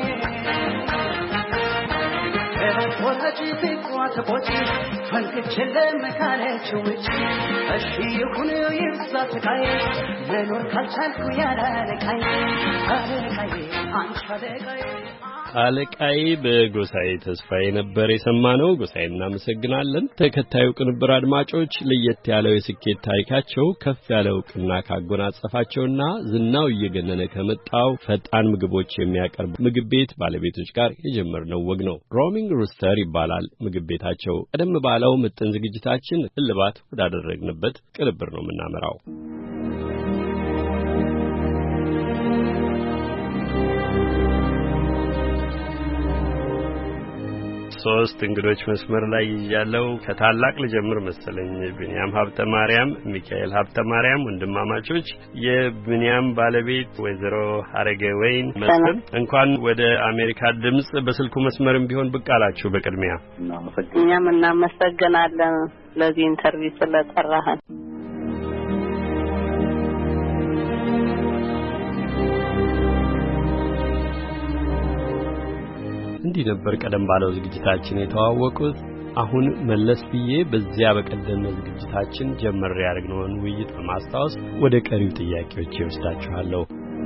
J: ወታች ፍቅሯት ቦጪ ፈንክችለ መካለች ውጪ እሺ ይሁን ይብዛ ስቃይ መኖር ካልቻልኩ ያላለቃይ አለቃዬ አንቺ አለቃዬ
A: አለቃዬ በጎሳዬ ተስፋዬ ነበር የሰማነው። ጎሳዬ እናመሰግናለን። ተከታዩ ቅንብር አድማጮች ለየት ያለው የስኬት ታሪካቸው ከፍ ያለ ዕውቅና ካጎናጸፋቸውና ዝናው እየገነነ ከመጣው ፈጣን ምግቦች የሚያቀርብ ምግብ ቤት ባለቤቶች ጋር የጀመርነው ወግ ነው። ሮሚንግ ሩስተር ይባላል ምግብ ቤታቸው። ቀደም ባለው ምጥን ዝግጅታችን እልባት ወዳደረግንበት ቅንብር ነው የምናመራው። ሶስት እንግዶች መስመር ላይ ያለው ከታላቅ ልጀምር መሰለኝ። ብንያም ሀብተ ማርያም፣ ሚካኤል ሀብተ ማርያም ወንድማማቾች፣ የብንያም ባለቤት ወይዘሮ ሀረገ ወይን መስፍን እንኳን ወደ አሜሪካ ድምጽ በስልኩ መስመርም ቢሆን ብቅ አላችሁ። በቅድሚያ
K: እኛም እናመሰግናለን ለዚህ ኢንተርቪው ስለጠራኸን።
A: እንዲህ ነበር ቀደም ባለው ዝግጅታችን የተዋወቁት። አሁን መለስ ብዬ በዚያ በቀደም ዝግጅታችን ጀመር ያደረግነውን ውይይት በማስታወስ ወደ ቀሪው ጥያቄዎች ይወስዳችኋለሁ።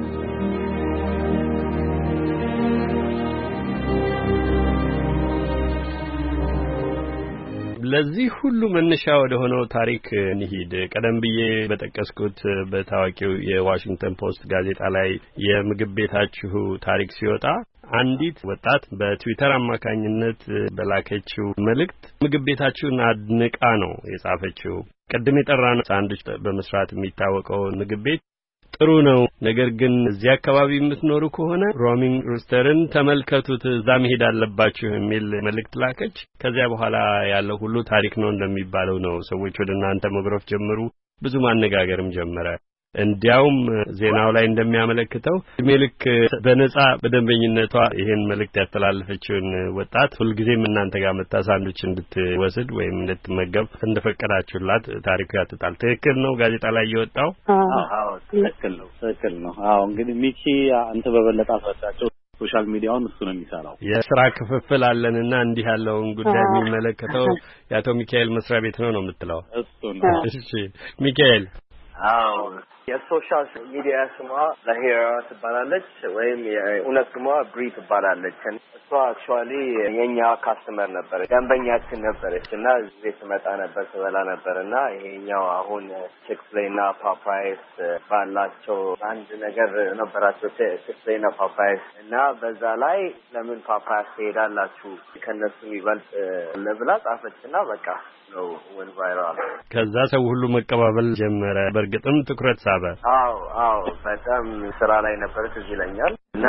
A: ለዚህ ሁሉ መነሻ ወደ ሆነው ታሪክ እንሂድ። ቀደም ብዬ በጠቀስኩት በታዋቂው የዋሽንግተን ፖስት ጋዜጣ ላይ የምግብ ቤታችሁ ታሪክ ሲወጣ አንዲት ወጣት በትዊተር አማካኝነት በላከችው መልእክት ምግብ ቤታችሁን አድንቃ ነው የጻፈችው። ቀደም የጠራነው ሳንድዊች በመስራት የሚታወቀው ምግብ ቤት ጥሩ ነው፣ ነገር ግን እዚህ አካባቢ የምትኖሩ ከሆነ ሮሚንግ ሩስተርን ተመልከቱት፣ እዛ መሄድ አለባችሁ የሚል መልእክት ላከች። ከዚያ በኋላ ያለው ሁሉ ታሪክ ነው እንደሚባለው ነው። ሰዎች ወደ እናንተ መግረፍ ጀመሩ፣ ብዙ ማነጋገርም ጀመረ። እንዲያውም ዜናው ላይ እንደሚያመለክተው እድሜ ልክ በነጻ በደንበኝነቷ ይሄን መልእክት ያስተላለፈችውን ወጣት ሁልጊዜም እናንተ ጋር መጣ ሳንዱች እንድትወስድ ወይም እንድትመገብ እንደፈቀዳችሁላት ታሪኩ ያትታል። ትክክል ነው? ጋዜጣ ላይ የወጣው
L: አዎ ትክክል ነው፣ ትክክል ነው። አዎ እንግዲህ ሚኪ አንተ በበለጠ አስረዳቸው። ሶሻል ሚዲያውን እሱ ነው የሚሰራው።
A: የሥራ ክፍፍል አለንና እንዲህ ያለውን ጉዳይ የሚመለከተው የአቶ ሚካኤል መስሪያ ቤት ነው ነው የምትለው?
L: እሱ ነው።
A: እሺ ሚካኤል
M: አዎ የሶሻል ሚዲያ ስሟ ለሄራ ትባላለች ወይም የእውነት ስሟ ብሪ ትባላለች። እሷ አክቹአሊ የኛ ካስተመር ነበር ደንበኛችን ነበረች እና እዚህ ትመጣ ነበር ትበላ ነበርና ይሄኛው አሁን ቺክፍሌና ፓፓይስ ባላቸው አንድ ነገር ነበራቸው ቺክፍሌና ፓፓይስ እና በዛ ላይ ለምን ፓፓይስ ትሄዳላችሁ ከነሱ ይበልጥ ለብላ ጻፈችና በቃ ነው ወን ቫይራል
A: ከዛ ሰው ሁሉ መቀባበል ጀመረ። በርግጥም ትኩረት ሳበ።
M: አዎ አዎ በጣም ስራ ላይ ነበር እዚህ ይለኛል እና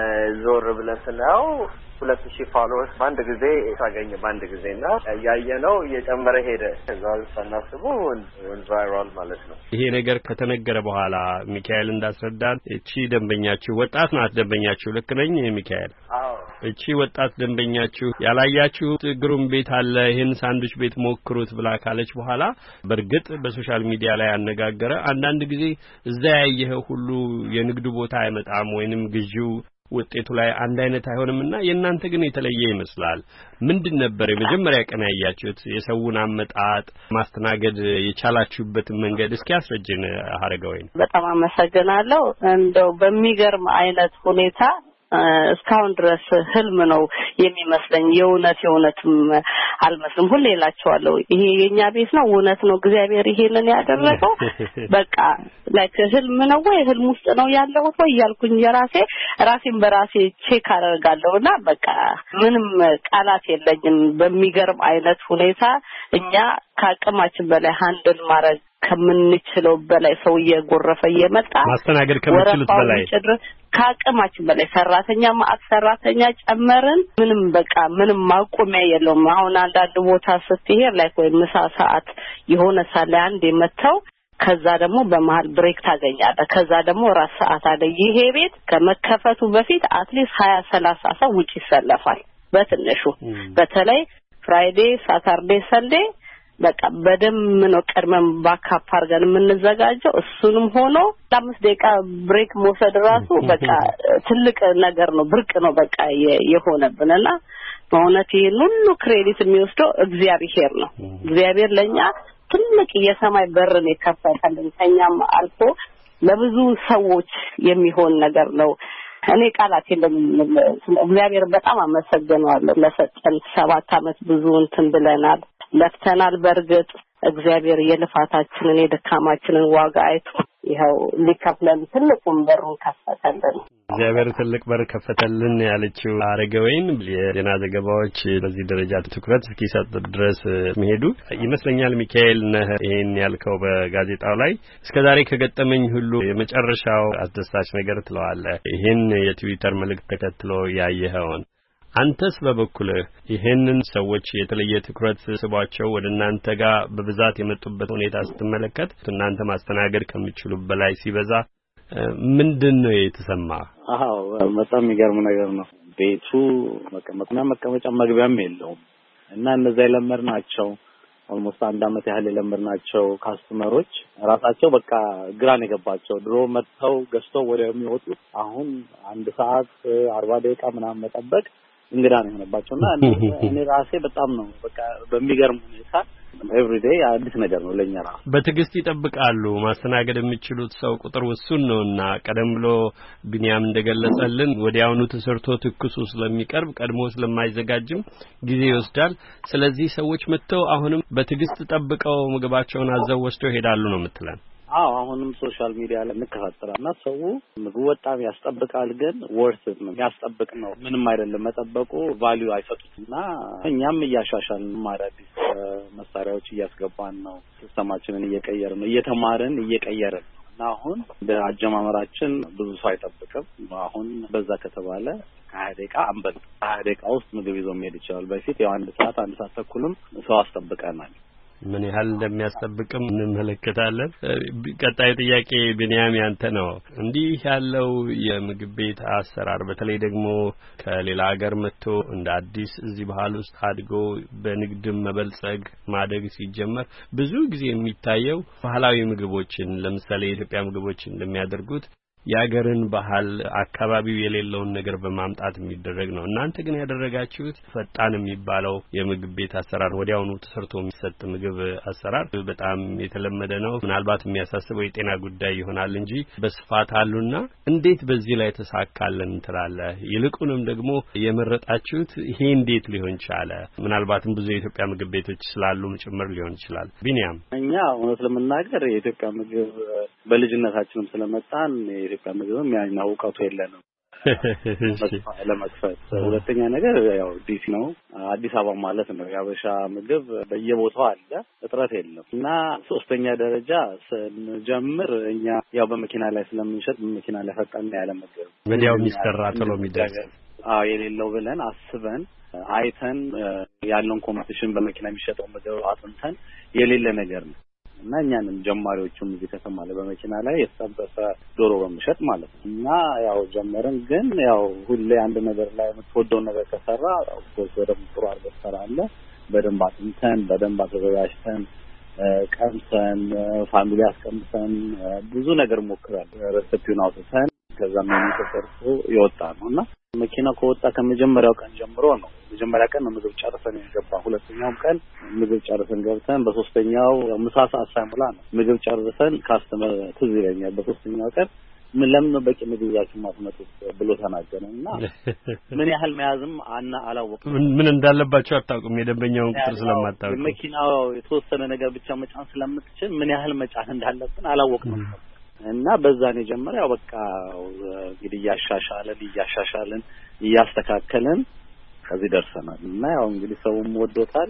M: ዞር ብለን ስናየው ሁለት ሺህ ፎሎወርስ በአንድ ጊዜ ታገኘ በአንድ ጊዜና ያየነው እየጨመረ ሄደ። ከዛው ሳናስቡ ወን ቫይራል ማለት ነው።
A: ይሄ ነገር ከተነገረ በኋላ ሚካኤል እንዳስረዳን እቺ ደንበኛችሁ ወጣት ናት። ደንበኛችሁ ልክ ነኝ ሚካኤል?
M: አዎ
A: እቺ ወጣት ደንበኛችሁ ያላያችሁት ግሩም ቤት አለ ይሄን ሳንድዊች ቤት ሞክሩት ብላ ካለች በኋላ በርግጥ በሶሻል ሚዲያ ላይ ያነጋገረ አንዳንድ ጊዜ እዛ ያየኸው ሁሉ የንግዱ ቦታ አይመጣም ወይንም ግዢው ውጤቱ ላይ አንድ አይነት አይሆንምና የእናንተ ግን የተለየ ይመስላል። ምንድን ነበር የመጀመሪያ ቀን ያያችሁት የሰውን አመጣጥ ማስተናገድ የቻላችሁበት መንገድ እስኪ አስረጅን ሀረጋወይን።
K: በጣም አመሰግናለሁ። እንደው በሚገርም አይነት ሁኔታ እስካሁን ድረስ ህልም ነው የሚመስለኝ የውነት የውነትም አልመስልም። ሁሌ እላቸዋለሁ ይሄ የኛ ቤት ነው እውነት ነው እግዚአብሔር ይሄንን ያደረገው በቃ ላይክ ህልም ነው ወይ ህልም ውስጥ ነው ያለው ወይ ያልኩኝ የራሴ ራሴን በራሴ ቼክ አደርጋለሁና በቃ ምንም ቃላት የለኝም። በሚገርም አይነት ሁኔታ እኛ ከአቅማችን በላይ ሃንድል ማድረግ ከምንችለው በላይ ሰው እየጎረፈ እየመጣ
A: ማስተናገድ ከምንችሉት በላይ
K: ከአቅማችን በላይ ሰራተኛ ማአት ሰራተኛ ጨመርን። ምንም በቃ ምንም ማቆሚያ የለውም። አሁን አንዳንድ ቦታ ስትሄድ ላይክ ወይ ምሳ ሰዓት የሆነ ሳለ አንድ የመተው ከዛ ደግሞ በመሃል ብሬክ ታገኛለህ። ከዛ ደግሞ ራስ ሰዓት አለ። ይሄ ቤት ከመከፈቱ በፊት አትሊስት ሀያ ሰላሳ ሰው ውጪ ይሰለፋል በትንሹ። በተለይ ፍራይዴ ሳተርዴ ሰንዴ በቃ በደም ነው ቀድመን ባካፕ አድርገን የምንዘጋጀው። እሱንም ሆኖ ለአምስት ደቂቃ ብሬክ መውሰድ ራሱ በቃ ትልቅ ነገር ነው ብርቅ ነው በቃ የሆነብንና በእውነት ይሄን ሁሉ ክሬዲት የሚወስደው እግዚአብሔር ነው። እግዚአብሔር ለኛ ትልቅ የሰማይ በርን የከፈተልን ከኛም አልፎ ለብዙ ሰዎች የሚሆን ነገር ነው። እኔ ቃላት የለም። እግዚአብሔር በጣም አመሰግናለሁ ለሰጠን ሰባት አመት ብዙ እንትን ብለናል ለፍተናል። በርግጥ እግዚአብሔር የልፋታችንን የድካማችንን ዋጋ አይቶ ይኸው ሊከፍለን ትልቁን በሩን ከፈተልን።
A: እግዚአብሔር ትልቅ በር ከፈተልን ያለችው ሀረጋወይን የዜና ዘገባዎች በዚህ ደረጃ ትኩረት እስኪሰጥ ድረስ መሄዱ ይመስለኛል። ሚካኤል ነህ ይሄን ያልከው በጋዜጣው ላይ እስከዛሬ ከገጠመኝ ሁሉ የመጨረሻው አስደሳች ነገር ትለዋለህ። ይሄን የትዊተር መልእክት ተከትሎ ያየኸውን አንተስ በበኩልህ ይሄንን ሰዎች የተለየ ትኩረት ስቧቸው ወደ እናንተ ጋር በብዛት የመጡበት ሁኔታ ስትመለከት እናንተ ማስተናገድ ከምትችሉ በላይ ሲበዛ ምንድነው የተሰማ?
L: አዎ በጣም የሚገርም ነገር ነው። ቤቱ መቀመጥና መቀመጫ መግቢያም የለውም እና እነዛ የለመድናቸው ኦልሞስት አንድ አመት ያህል የለመድናቸው ካስተመሮች ራሳቸው በቃ ግራን የገባቸው ድሮ መጥተው ገዝተው ወደ የሚወጡት አሁን አንድ ሰዓት አርባ ደቂቃ ምናምን መጠበቅ እንግዳ ነው የሆነባቸውና እኔ ራሴ በጣም ነው በቃ በሚገርም ሁኔታ ኤቭሪዴይ አዲስ ነገር ነው ለኛ ራሱ።
A: በትግስት ይጠብቃሉ። ማስተናገድ የሚችሉት ሰው ቁጥር ውሱን ነውና ቀደም ብሎ ቢኒያም እንደገለጸልን ወዲያውኑ ተሰርቶ ትኩሱ ስለሚቀርብ ቀድሞ ስለማይዘጋጅም ጊዜ ይወስዳል። ስለዚህ ሰዎች መጥተው አሁንም በትግስት ተጠብቀው ምግባቸውን አዘው ወስደው ሄዳሉ ነው የምትለን?
L: አዎ አሁንም ሶሻል ሚዲያ ላይ እንከታተላና ሰው ምግቡ በጣም ያስጠብቃል። ግን ወርስ ነው ያስጠብቅ ነው ምንም አይደለም መጠበቁ ቫልዩ አይሰጡትና እኛም እያሻሻልን አዳዲስ መሳሪያዎች እያስገባን ነው። ሲስተማችንን እየቀየርን ነው እየተማርን እየቀየርን ነው እና አሁን በአጀማመራችን ብዙ ሰው አይጠብቅም። አሁን በዛ ከተባለ ሀያ ደቂቃ አንበል ሀያ ደቂቃ ውስጥ ምግብ ይዞ መሄድ ይችላል። በፊት ያው አንድ ሰዓት አንድ ሰዓት ተኩልም ሰው አስጠብቀናል።
A: ምን ያህል እንደሚያስጠብቅም እንመለከታለን። ቀጣዩ ጥያቄ ቢኒያም ያንተ ነው። እንዲህ ያለው የምግብ ቤት አሰራር በተለይ ደግሞ ከሌላ ሀገር መጥቶ እንደ አዲስ እዚህ ባህል ውስጥ አድጎ በንግድም መበልጸግ ማደግ ሲጀመር ብዙ ጊዜ የሚታየው ባህላዊ ምግቦችን ለምሳሌ የኢትዮጵያ ምግቦችን እንደሚያደርጉት ያገርን ባህል አካባቢው የሌለውን ነገር በማምጣት የሚደረግ ነው። እናንተ ግን ያደረጋችሁት ፈጣን የሚባለው የምግብ ቤት አሰራር ወዲያውኑ ተሰርቶ የሚሰጥ ምግብ አሰራር በጣም የተለመደ ነው። ምናልባት የሚያሳስበው የጤና ጉዳይ ይሆናል እንጂ በስፋት አሉና እንዴት በዚህ ላይ ተሳካለን ትላለህ? ይልቁንም ደግሞ የመረጣችሁት ይሄ እንዴት ሊሆን ቻለ? ምናልባትም ብዙ የኢትዮጵያ ምግብ ቤቶች ስላሉ ጭምር ሊሆን ይችላል። ቢኒያም
L: እኛ እውነት ለመናገር የኢትዮጵያ ምግብ በልጅነታችንም ስለመጣን የኢትዮጵያ ምግብም ያኛ እውቀቱ የለንም ለመክፈት። ሁለተኛ ነገር ያው ዲሲ ነው አዲስ አበባ ማለት ነው። ያበሻ ምግብ በየቦታው አለ፣ እጥረት የለም። እና ሶስተኛ ደረጃ ስንጀምር እኛ ያው በመኪና ላይ ስለምንሸጥ በመኪና ላይ ፈጣን ያለ ምግብ
A: ወዲያው የሚሰራ ቶሎ የሚደርስ
L: አዎ የሌለው ብለን አስበን አይተን ያለውን ኮምፒቲሽን በመኪና የሚሸጠው ምግብ አጥንተን የሌለ ነገር ነው እና እኛንም ጀማሪዎቹም እዚህ ከተማ ላይ በመኪና ላይ የተጠበሰ ዶሮ በመሸጥ ማለት ነው። እና ያው ጀመርን። ግን ያው ሁሌ አንድ ነገር ላይ የምትወደው ነገር ከሰራ ኦፍኮርስ በደንብ ጥሩ አድርገህ ትሰራለህ። በደንብ አጥንተን በደንብ አዘጋጅተን ቀምሰን ፋሚሊ አስቀምሰን ብዙ ነገር ሞክረን ሬሲፒውን አውጥተን ከዛም የሚተሰርቶ ይወጣ ነውና መኪና ከወጣ ከመጀመሪያው ቀን ጀምሮ ነው። መጀመሪያ ቀን ምግብ ጨርሰን የገባ፣ ሁለተኛው ቀን ምግብ ጨርሰን ገብተን፣ በሶስተኛው ምሳ ሰዓት ሳይሞላ ነው ምግብ ጨርሰን ካስተመር ትዝ ይለኛል። በሶስተኛው ቀን ምን ለምን በቂ ምግብ ይዛችሁ ማስመጡት ብሎ ተናገረና ምን ያህል መያዝም አና አላወቅም።
A: ምን እንዳለባቸው አታውቁም። የደንበኛውን ቁጥር ስለማታውቁ
L: መኪናው የተወሰነ ነገር ብቻ መጫን ስለምትችል ምን ያህል መጫን እንዳለብን አላወቅንም። እና በዛኔ ጀመረ ያው በቃ እንግዲህ ያሻሻለን ያሻሻለን ያስተካከለን ከዚህ ደርሰናል። እና ያው እንግዲህ ሰውም ወዶታል፣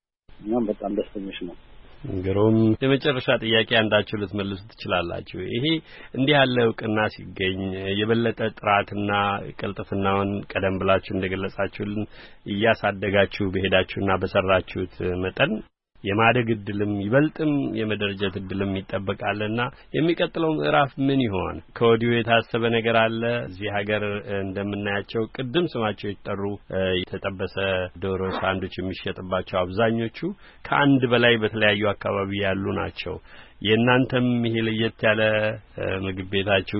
L: እኛም በጣም ደስተኞች ነን።
A: ግሩም። የመጨረሻ ጥያቄ አንዳችሁ ልትመልሱ ትችላላችሁ። ይሄ እንዲህ ያለ እውቅና ሲገኝ የበለጠ ጥራትና ቅልጥፍናውን ቀደም ብላችሁ እንደገለጻችሁልን እያሳደጋችሁ በሄዳችሁና በሰራችሁት መጠን የማደግ እድልም ይበልጥም የመደረጀት እድልም ይጠበቃልና የሚቀጥለው ምዕራፍ ምን ይሆን? ከወዲሁ የታሰበ ነገር አለ? እዚህ ሀገር እንደምናያቸው ቅድም ስማቸው የተጠሩ የተጠበሰ ዶሮ ሳንዱች የሚሸጥባቸው አብዛኞቹ ከአንድ በላይ በተለያዩ አካባቢ ያሉ ናቸው። የእናንተም ይሄ ለየት ያለ ምግብ ቤታችሁ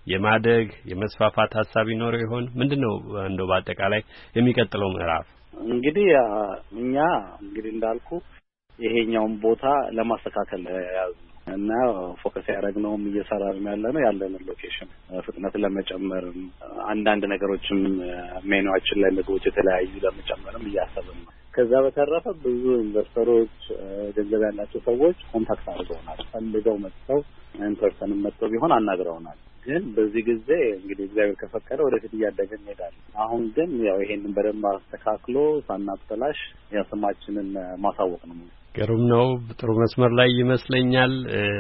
A: የማደግ የመስፋፋት ሀሳብ ይኖረው ይሆን? ምንድነው እንደው በአጠቃላይ የሚቀጥለው ምዕራፍ?
L: እንግዲህ እኛ እንግዲህ እንዳልኩ ይሄኛውን ቦታ ለማስተካከል ያዝ እና ፎከስ ያደረግነውም እየሰራን ያለነው ያለንን ሎኬሽን ፍጥነት ለመጨመር አንዳንድ ነገሮችም ሜኑዋችን ላይ ምግቦች የተለያዩ ለመጨመርም እያሰብን ነው። ከዛ በተረፈ ብዙ ኢንቨስተሮች ገንዘብ ያላቸው ሰዎች ኮንታክት አድርገውናል። ፈልገው መጥተው ኢንተርሰንም መጥተው ቢሆን አናግረውናል። ግን በዚህ ጊዜ እንግዲህ እግዚአብሔር ከፈቀደ ወደፊት እያደገን እንሄዳለን። አሁን ግን ያው ይሄንን በደንብ አስተካክሎ ሳናጥላሽ ያው ስማችንን ማሳወቅ ነው።
A: ግሩም ነው። ጥሩ መስመር ላይ ይመስለኛል።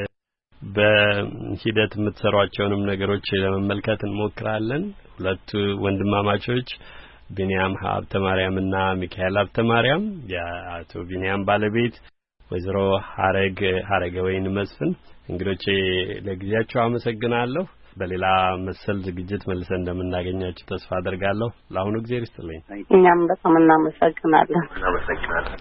A: በሂደት የምትሰሯቸውንም ነገሮች ለመመልከት እንሞክራለን። ሁለቱ ወንድማማቾች ቢኒያም ሀብተ ማርያምና ሚካኤል ሀብተ ማርያም የአቶ ቢኒያም ባለቤት ወይዘሮ ሀረግ ሀረገ ወይን መስፍን እንግዶቼ ለጊዜያቸው አመሰግናለሁ። በሌላ መሰል ዝግጅት መልሰን እንደምናገኛችሁ ተስፋ አደርጋለሁ። ለአሁኑ ጊዜ ይስጥልኝ።
K: እኛም በጣም እናመሰግናለን።
C: እናመሰግናለን።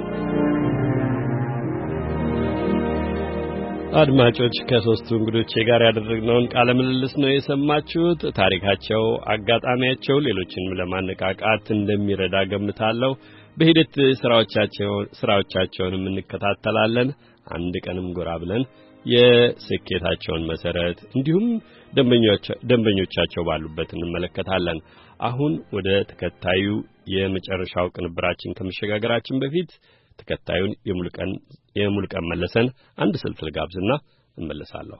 A: አድማጮች ከሶስቱ እንግዶቼ ጋር ያደረግነውን ቃለ ምልልስ ነው የሰማችሁት። ታሪካቸው፣ አጋጣሚያቸው ሌሎችንም ለማነቃቃት እንደሚረዳ ገምታለሁ። በሂደት ስራዎቻቸው ስራዎቻቸውንም እንከታተላለን። አንድ ቀንም ጎራ ብለን የስኬታቸውን መሰረት እንዲሁም ደንበኞቻቸው ባሉበት እንመለከታለን። አሁን ወደ ተከታዩ የመጨረሻው ቅንብራችን ከመሸጋገራችን በፊት ተከታዩን የሙልቀን የሙልቀን መለሰን አንድ ስልት ልጋብዝና እንመለሳለሁ።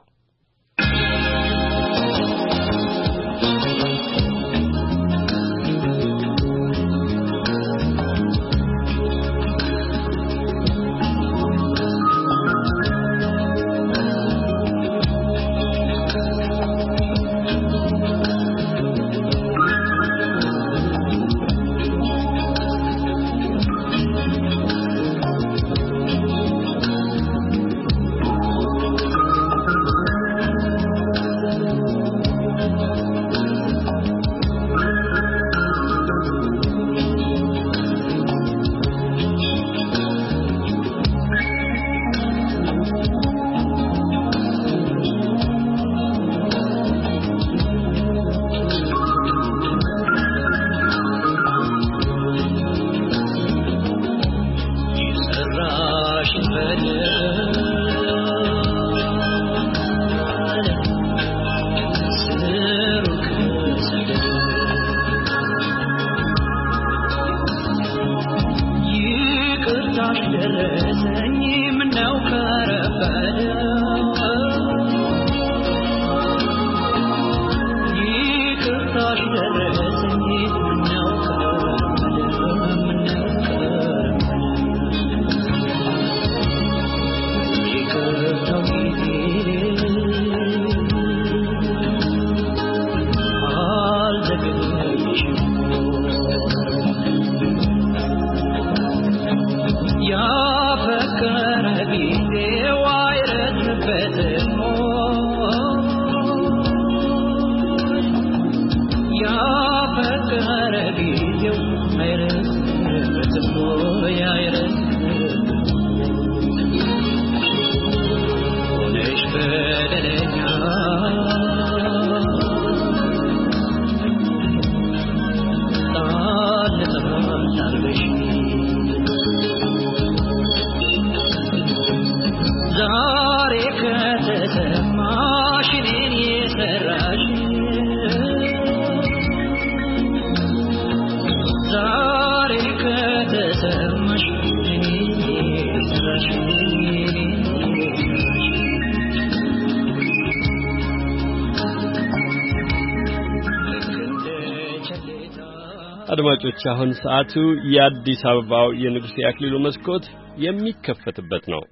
A: አድማጮች አሁን ሰዓቱ የአዲስ አበባው የንጉሴ አክሊሉ መስኮት የሚከፈትበት ነው።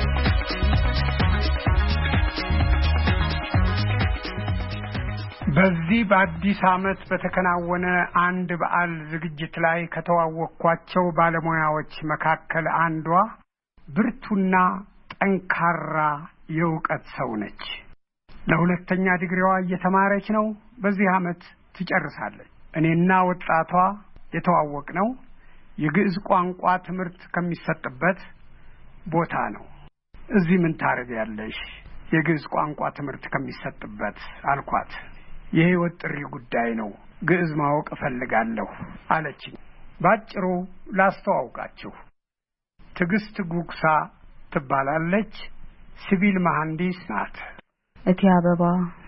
N: በዚህ በአዲስ ዓመት በተከናወነ አንድ በዓል ዝግጅት ላይ ከተዋወቅኳቸው ባለሙያዎች መካከል አንዷ ብርቱና ጠንካራ የዕውቀት ሰው ነች። ለሁለተኛ ዲግሪዋ እየተማረች ነው። በዚህ ዓመት ትጨርሳለች። እኔና ወጣቷ የተዋወቅነው የግዕዝ ቋንቋ ትምህርት ከሚሰጥበት ቦታ ነው። እዚህ ምን ታረጋለሽ? የግዕዝ ቋንቋ ትምህርት ከሚሰጥበት አልኳት። የህይወት ጥሪ ጉዳይ ነው፣ ግዕዝ ማወቅ እፈልጋለሁ አለችኝ። ባጭሩ ላስተዋውቃችሁ፣ ትግስት ጉግሳ ትባላለች። ሲቪል መሐንዲስ ናት።
D: እቴ አበባ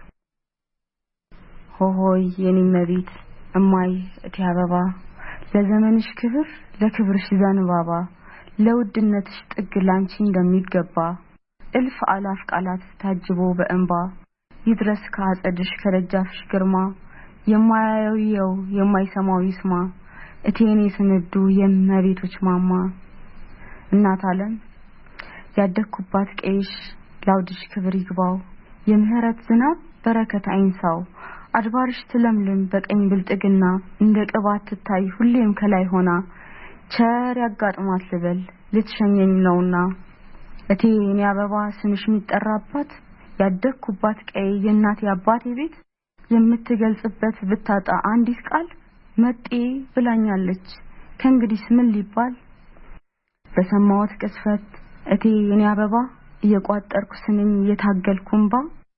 D: ሆሆይ የኔ መቤት እማይ እቴ አበባ ለዘመንሽ ክብር ለክብርሽ ዘንባባ ለውድነትሽ ጥግ ላንቺ እንደሚገባ እልፍ አላፍ ቃላት ታጅቦ በእንባ ይድረስ ከአጸድሽ ከደጃፍሽ ግርማ የማያየው የማይሰማው ይስማ እቴኔ ስንዱ የመቤቶች ማማ እናት ዓለም ያደኩባት ቀይሽ ላውድሽ ክብር ይግባው የምህረት ዝናብ በረከት አይንሳው አድባርሽ ትለምልም በቀኝ ብልጥግና እንደ ቅባት ትታይ ሁሌም ከላይ ሆና ቸር ያጋጥማት ልበል ልትሸኘኝ ነውና እቴ የኔ አበባ ስምሽ የሚጠራባት ያደኩባት ቀይ የእናቴ አባቴ ቤት የምትገልጽበት ብታጣ አንዲት ቃል መጤ ብላኛለች ከእንግዲህ ምን ሊባል በሰማሁት ቅስፈት እቴ የኔ አበባ እየቋጠርኩ ስንኝ የታገልኩምባ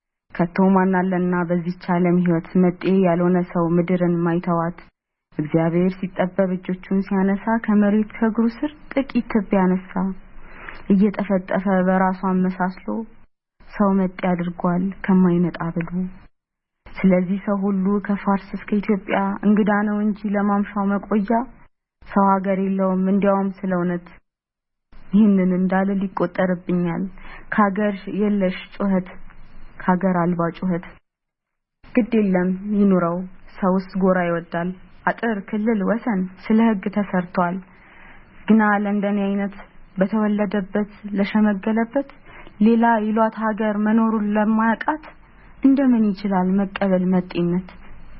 D: ከተማናለና በዚህች ዓለም ህይወት መጤ ያልሆነ ሰው ምድርን ማይተዋት እግዚአብሔር ሲጠበብ እጆቹን ሲያነሳ ከመሬት ከእግሩ ስር ጥቂት ትቢያ ያነሳ እየተፈጠፈ በራሱ አመሳስሎ ሰው መጤ አድርጓል ከማይነጣ ብሎ ስለዚህ ሰው ሁሉ ከፋርስ እስከ ኢትዮጵያ እንግዳ ነው እንጂ ለማምሻው መቆያ ሰው ሀገር የለውም እንዲያውም ስለውነት ይህንን እንዳለ ሊቆጠርብኛል ከሀገር የለሽ ጩኸት ከሀገር አልባ ጩኸት ግድ የለም ይኑረው ሰውስ ጎራ ይወዳል አጥር ክልል ወሰን ስለ ህግ ተሰርቷል ግና ለንደን አይነት በተወለደበት ለሸመገለበት ሌላ ይሏት ሀገር መኖሩን ለማያቃት እንደምን ይችላል መቀበል መጤነት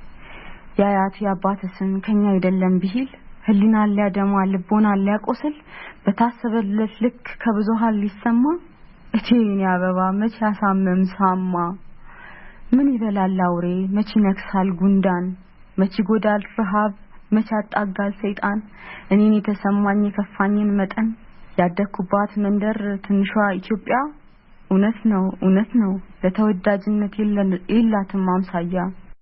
D: ያያት ያባተስም ከኛ አይደለም ቢል ህሊና ሊያደማ ልቦና ሊያቆስል በታሰበለት ልክ ከብዙሃል ሊሰማ እቴን ያበባ መች ያሳመም ሳማ ምን ይበላል አውሬ መች ነክሳል ጉንዳን መች ጎዳል ረሃብ መች አጣጋል ሰይጣን እኔን የተሰማኝ የከፋኝን መጠን ያደኩባት መንደር ትንሿ ኢትዮጵያ እውነት ነው እውነት ነው ለተወዳጅነት የላትም ማምሳያ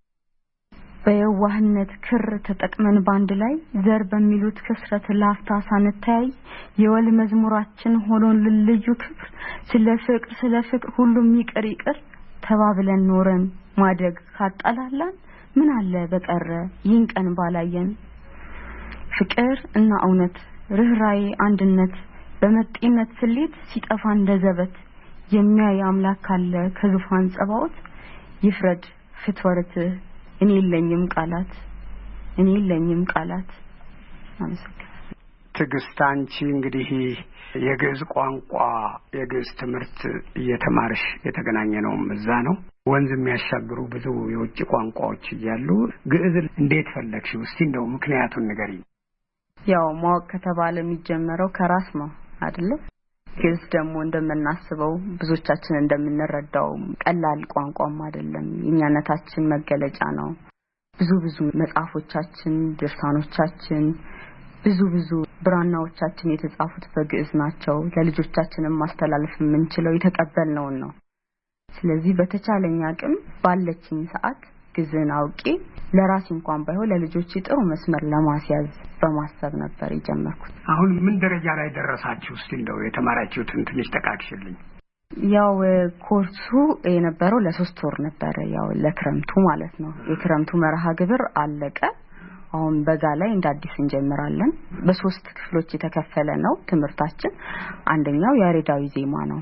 D: በየዋህነት ክር ተጠቅመን ባንድ ላይ ዘር በሚሉት ከስረት ላፍታ ሳንታይ የወል መዝሙራችን ሆኖን ልልዩ ክብር ስለ ፍቅር ስለ ፍቅር ሁሉም ይቅር ይቅር ተባብለን ኖረን ማደግ ካጣላላን ምን አለ በቀረ ይህን ቀን ባላየን ፍቅር እና እውነት ርህራይ አንድነት በመጤነት ስሌት ሲጠፋ እንደዘበት የሚያይ አምላክ ካለ ከዙፋን ጸባዖት ይፍረድ ፍትወርት እኔ ለኝም ቃላት እኔ ለኝም ቃላት አመሰግናለሁ።
N: ትግስት አንቺ እንግዲህ የግዕዝ ቋንቋ የግዕዝ ትምህርት እየተማርሽ የተገናኘ ነው እዛ ነው ወንዝ የሚያሻግሩ ብዙ የውጭ ቋንቋዎች እያሉ ግዕዝ እንዴት ፈለግሽው? እስቲ እንደው ምክንያቱን ንገሪኝ።
D: ያው ማወቅ ከተባለ የሚጀመረው ከራስ ነው አይደል? ግዕዝ ደግሞ እንደምናስበው ብዙዎቻችን እንደምንረዳው ቀላል ቋንቋም አይደለም። የኛነታችን መገለጫ ነው። ብዙ ብዙ መጽሐፎቻችን ድርሳኖቻችን ብዙ ብዙ ብራናዎቻችን የተጻፉት በግዕዝ ናቸው። ለልጆቻችንም ማስተላለፍ የምንችለው የተቀበልነው ነው። ስለዚህ በተቻለኛ አቅም ባለችኝ ሰዓት ግዕዝን አውቄ ለራሴ እንኳን ባይሆን ለልጆቼ ጥሩ መስመር ለማስያዝ በማሰብ ነበር የጀመርኩት።
N: አሁን ምን ደረጃ ላይ ደረሳችሁ? እስቲ እንደው የተማራችሁትን ትንሽ ተቃቅሽልኝ።
D: ያው ኮርሱ የነበረው ለሶስት ወር ነበር፣ ያው ለክረምቱ ማለት ነው። የክረምቱ መርሃ ግብር አለቀ። አሁን በጋ ላይ እንደ አዲስ እንጀምራለን። በሶስት ክፍሎች የተከፈለ ነው ትምህርታችን። አንደኛው ያሬዳዊ ዜማ ነው።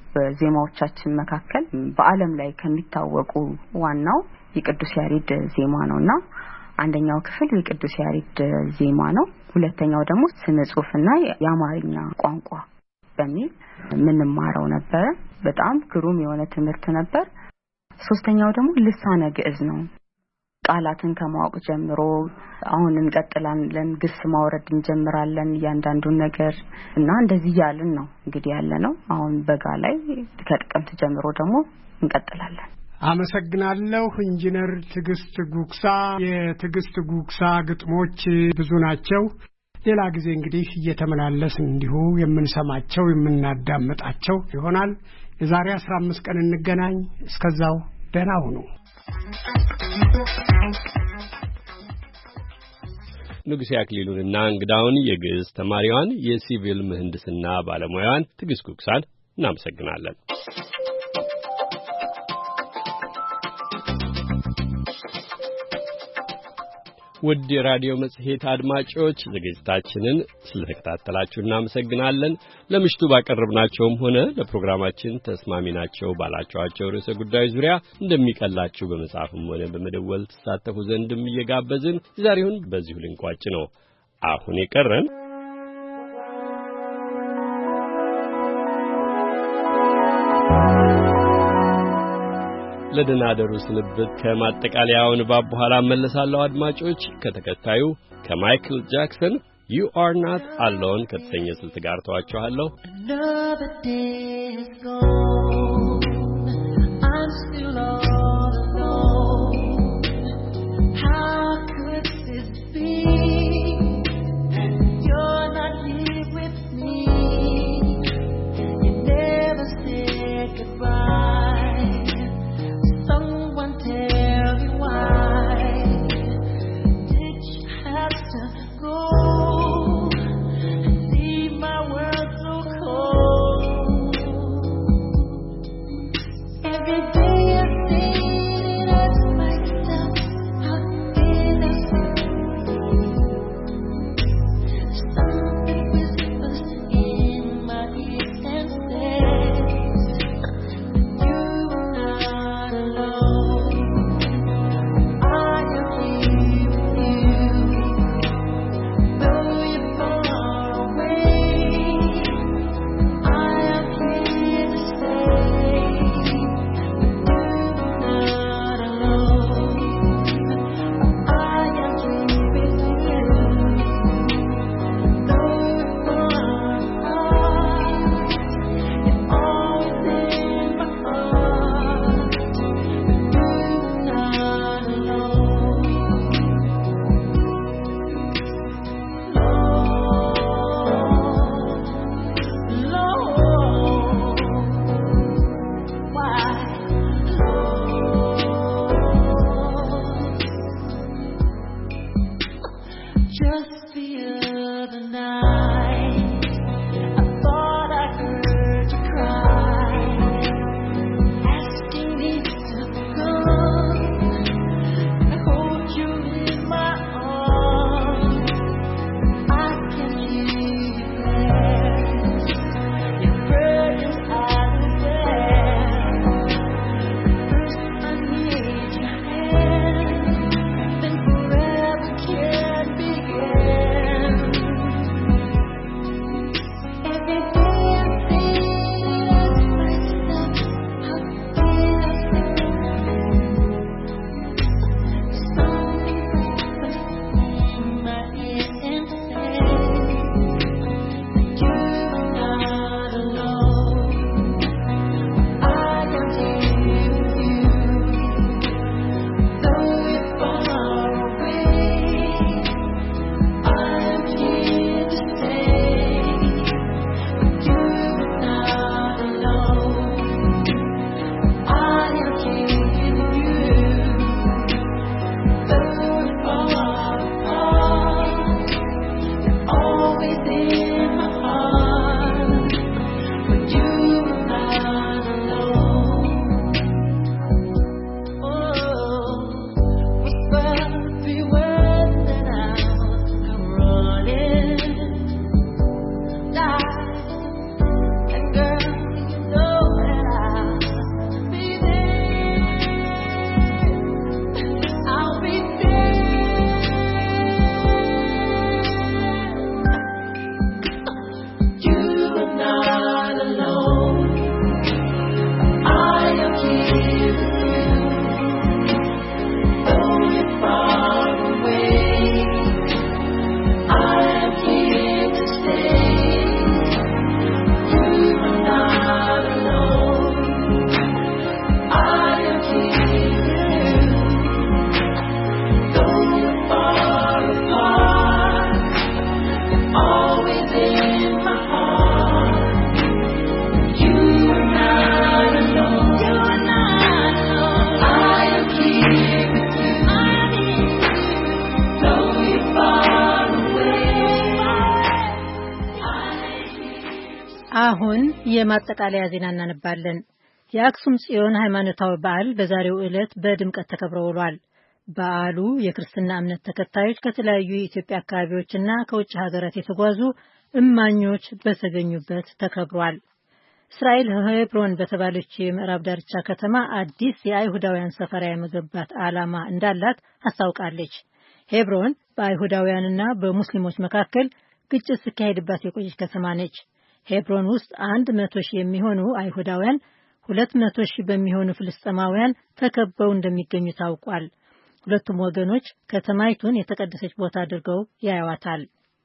D: በዜማዎቻችን መካከል በአለም ላይ ከሚታወቁ ዋናው የቅዱስ ያሬድ ዜማ ነውና አንደኛው ክፍል የቅዱስ ያሬድ ዜማ ነው። ሁለተኛው ደግሞ ስነ ጽሑፍና የአማርኛ ቋንቋ በሚል ምንማረው ነበር። በጣም ግሩም የሆነ ትምህርት ነበር። ሶስተኛው ደግሞ ልሳነ ግዕዝ ነው። ቃላትን ከማወቅ ጀምሮ አሁን እንቀጥላለን፣ ግስ ማውረድ እንጀምራለን ያንዳንዱን ነገር እና እንደዚህ ያለን ነው እንግዲህ ያለነው። አሁን በጋ ላይ ከጥቅምት ጀምሮ ደግሞ እንቀጥላለን።
N: አመሰግናለሁ። ኢንጂነር ትግስት ጉግሳ። የትግስት ጉግሳ ግጥሞች ብዙ ናቸው። ሌላ ጊዜ እንግዲህ እየተመላለስን እንዲሁ የምንሰማቸው የምናዳምጣቸው ይሆናል። የዛሬ አስራ አምስት ቀን እንገናኝ። እስከዛው ደህና ሁኑ።
A: ንጉሴ አክሊሉንና እንግዳውን የግዕዝ ተማሪዋን የሲቪል ምህንድስና ባለሙያን ትግስት ጉግሳን እናመሰግናለን። ውድ የራዲዮ መጽሔት አድማጮች ዝግጅታችንን ስለተከታተላችሁ እናመሰግናለን። ለምሽቱ ባቀረብናቸውም ሆነ ለፕሮግራማችን ተስማሚ ናቸው ባላችኋቸው ርዕሰ ጉዳዮች ዙሪያ እንደሚቀላችሁ በመጻፍም ሆነ በመደወል ተሳተፉ ዘንድም እየጋበዝን ዛሬውን በዚሁ ልንቋጭ ነው። አሁን የቀረን ለደናደሩ ስንብት ከማጠቃለያው ንባብ በኋላ መለሳለሁ። አድማጮች ከተከታዩ ከማይክል ጃክሰን You Are Not Alone ከተሰኘ ስልት ጋር ተዋችኋለሁ። Another day is gone. I'm still all alone. How could this be? You're not here with me. You never said goodbye. Tell me why did you have to go and leave my world so cold? Every day I think
E: አሁን የማጠቃለያ ዜና እናነባለን። የአክሱም ጽዮን ሃይማኖታዊ በዓል በዛሬው ዕለት በድምቀት ተከብሮ ውሏል። በዓሉ የክርስትና እምነት ተከታዮች ከተለያዩ የኢትዮጵያ አካባቢዎችና ከውጭ ሀገራት የተጓዙ እማኞች በተገኙበት ተከብሯል። እስራኤል ሄብሮን በተባለች የምዕራብ ዳርቻ ከተማ አዲስ የአይሁዳውያን ሰፈራ የመገንባት ዓላማ እንዳላት አስታውቃለች። ሄብሮን በአይሁዳውያንና በሙስሊሞች መካከል ግጭት ሲካሄድባት የቆየች ከተማ ነች። ሄብሮን ውስጥ አንድ መቶ ሺህ የሚሆኑ አይሁዳውያን፣ ሁለት መቶ ሺህ በሚሆኑ ፍልስጤማውያን ተከበው እንደሚገኙ ታውቋል። ሁለቱም ወገኖች ከተማይቱን የተቀደሰች ቦታ አድርገው ያዩዋታል።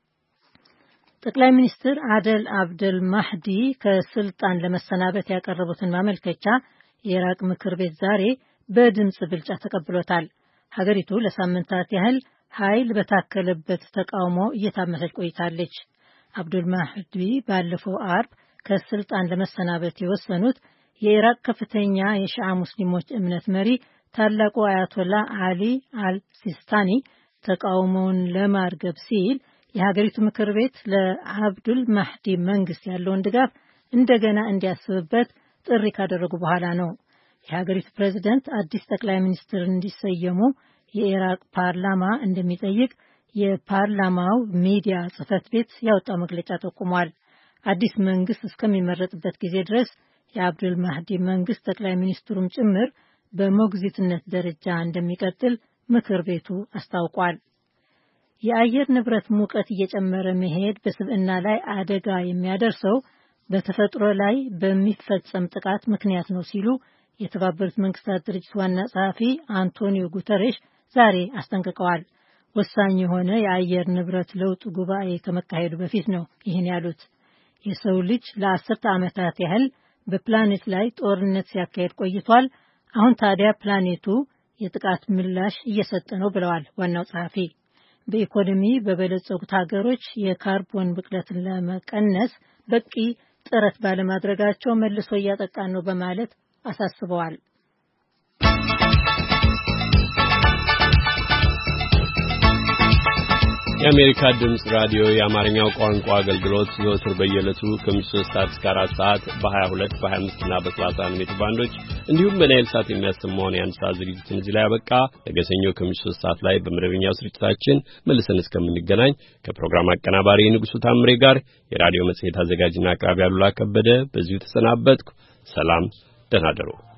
E: ጠቅላይ ሚኒስትር አደል አብደል ማህዲ ከስልጣን ለመሰናበት ያቀረቡትን ማመልከቻ የኢራቅ ምክር ቤት ዛሬ በድምጽ ብልጫ ተቀብሎታል። ሀገሪቱ ለሳምንታት ያህል ኃይል በታከለበት ተቃውሞ እየታመሰች ቆይታለች። አብዱል ማህዲ ባለፈው አርብ ከስልጣን ለመሰናበት የወሰኑት የኢራቅ ከፍተኛ የሺዓ ሙስሊሞች እምነት መሪ ታላቁ አያቶላ አሊ አልሲስታኒ ተቃውሞውን ለማርገብ ሲል የሀገሪቱ ምክር ቤት ለአብዱል ማህዲ መንግስት ያለውን ድጋፍ እንደገና እንዲያስብበት ጥሪ ካደረጉ በኋላ ነው። የሀገሪቱ ፕሬዝዳንት አዲስ ጠቅላይ ሚኒስትር እንዲሰየሙ የኢራቅ ፓርላማ እንደሚጠይቅ የፓርላማው ሚዲያ ጽህፈት ቤት ያወጣው መግለጫ ጠቁሟል። አዲስ መንግስት እስከሚመረጥበት ጊዜ ድረስ የአብዱል ማህዲ መንግስት ጠቅላይ ሚኒስትሩም ጭምር በሞግዚትነት ደረጃ እንደሚቀጥል ምክር ቤቱ አስታውቋል። የአየር ንብረት ሙቀት እየጨመረ መሄድ በስብዕና ላይ አደጋ የሚያደርሰው በተፈጥሮ ላይ በሚፈጸም ጥቃት ምክንያት ነው ሲሉ የተባበሩት መንግስታት ድርጅት ዋና ጸሐፊ አንቶኒዮ ጉተሬሽ ዛሬ አስጠንቅቀዋል። ወሳኝ የሆነ የአየር ንብረት ለውጥ ጉባኤ ከመካሄዱ በፊት ነው ይህን ያሉት። የሰው ልጅ ለአስርተ ዓመታት ያህል በፕላኔት ላይ ጦርነት ሲያካሄድ ቆይቷል። አሁን ታዲያ ፕላኔቱ የጥቃት ምላሽ እየሰጠ ነው ብለዋል ዋናው ጸሐፊ። በኢኮኖሚ በበለጸጉት ሀገሮች የካርቦን ብክለትን ለመቀነስ በቂ ጥረት ባለማድረጋቸው መልሶ እያጠቃን ነው በማለት አሳስበዋል።
A: የአሜሪካ ድምጽ ራዲዮ የአማርኛው ቋንቋ አገልግሎት ዘወትር በየዕለቱ ከምሽቱ ሶስት ሰዓት እስከ አራት ሰዓት በ22 በ25 እና በ30 ሜትር ባንዶች እንዲሁም በናይል ሳት የሚያሰማውን የአንድ ሰዓት ዝግጅትን እዚህ ላይ ያበቃ። ነገ ሰኞ ከምሽቱ ሶስት ሰዓት ላይ በመደበኛው ስርጭታችን መልሰን እስከምንገናኝ ከፕሮግራም አቀናባሪ ንጉሱ ታምሬ ጋር የራዲዮ መጽሔት አዘጋጅና አቅራቢ አሉላ ከበደ በዚሁ ተሰናበትኩ። ሰላም፣ ደህና እደሩ።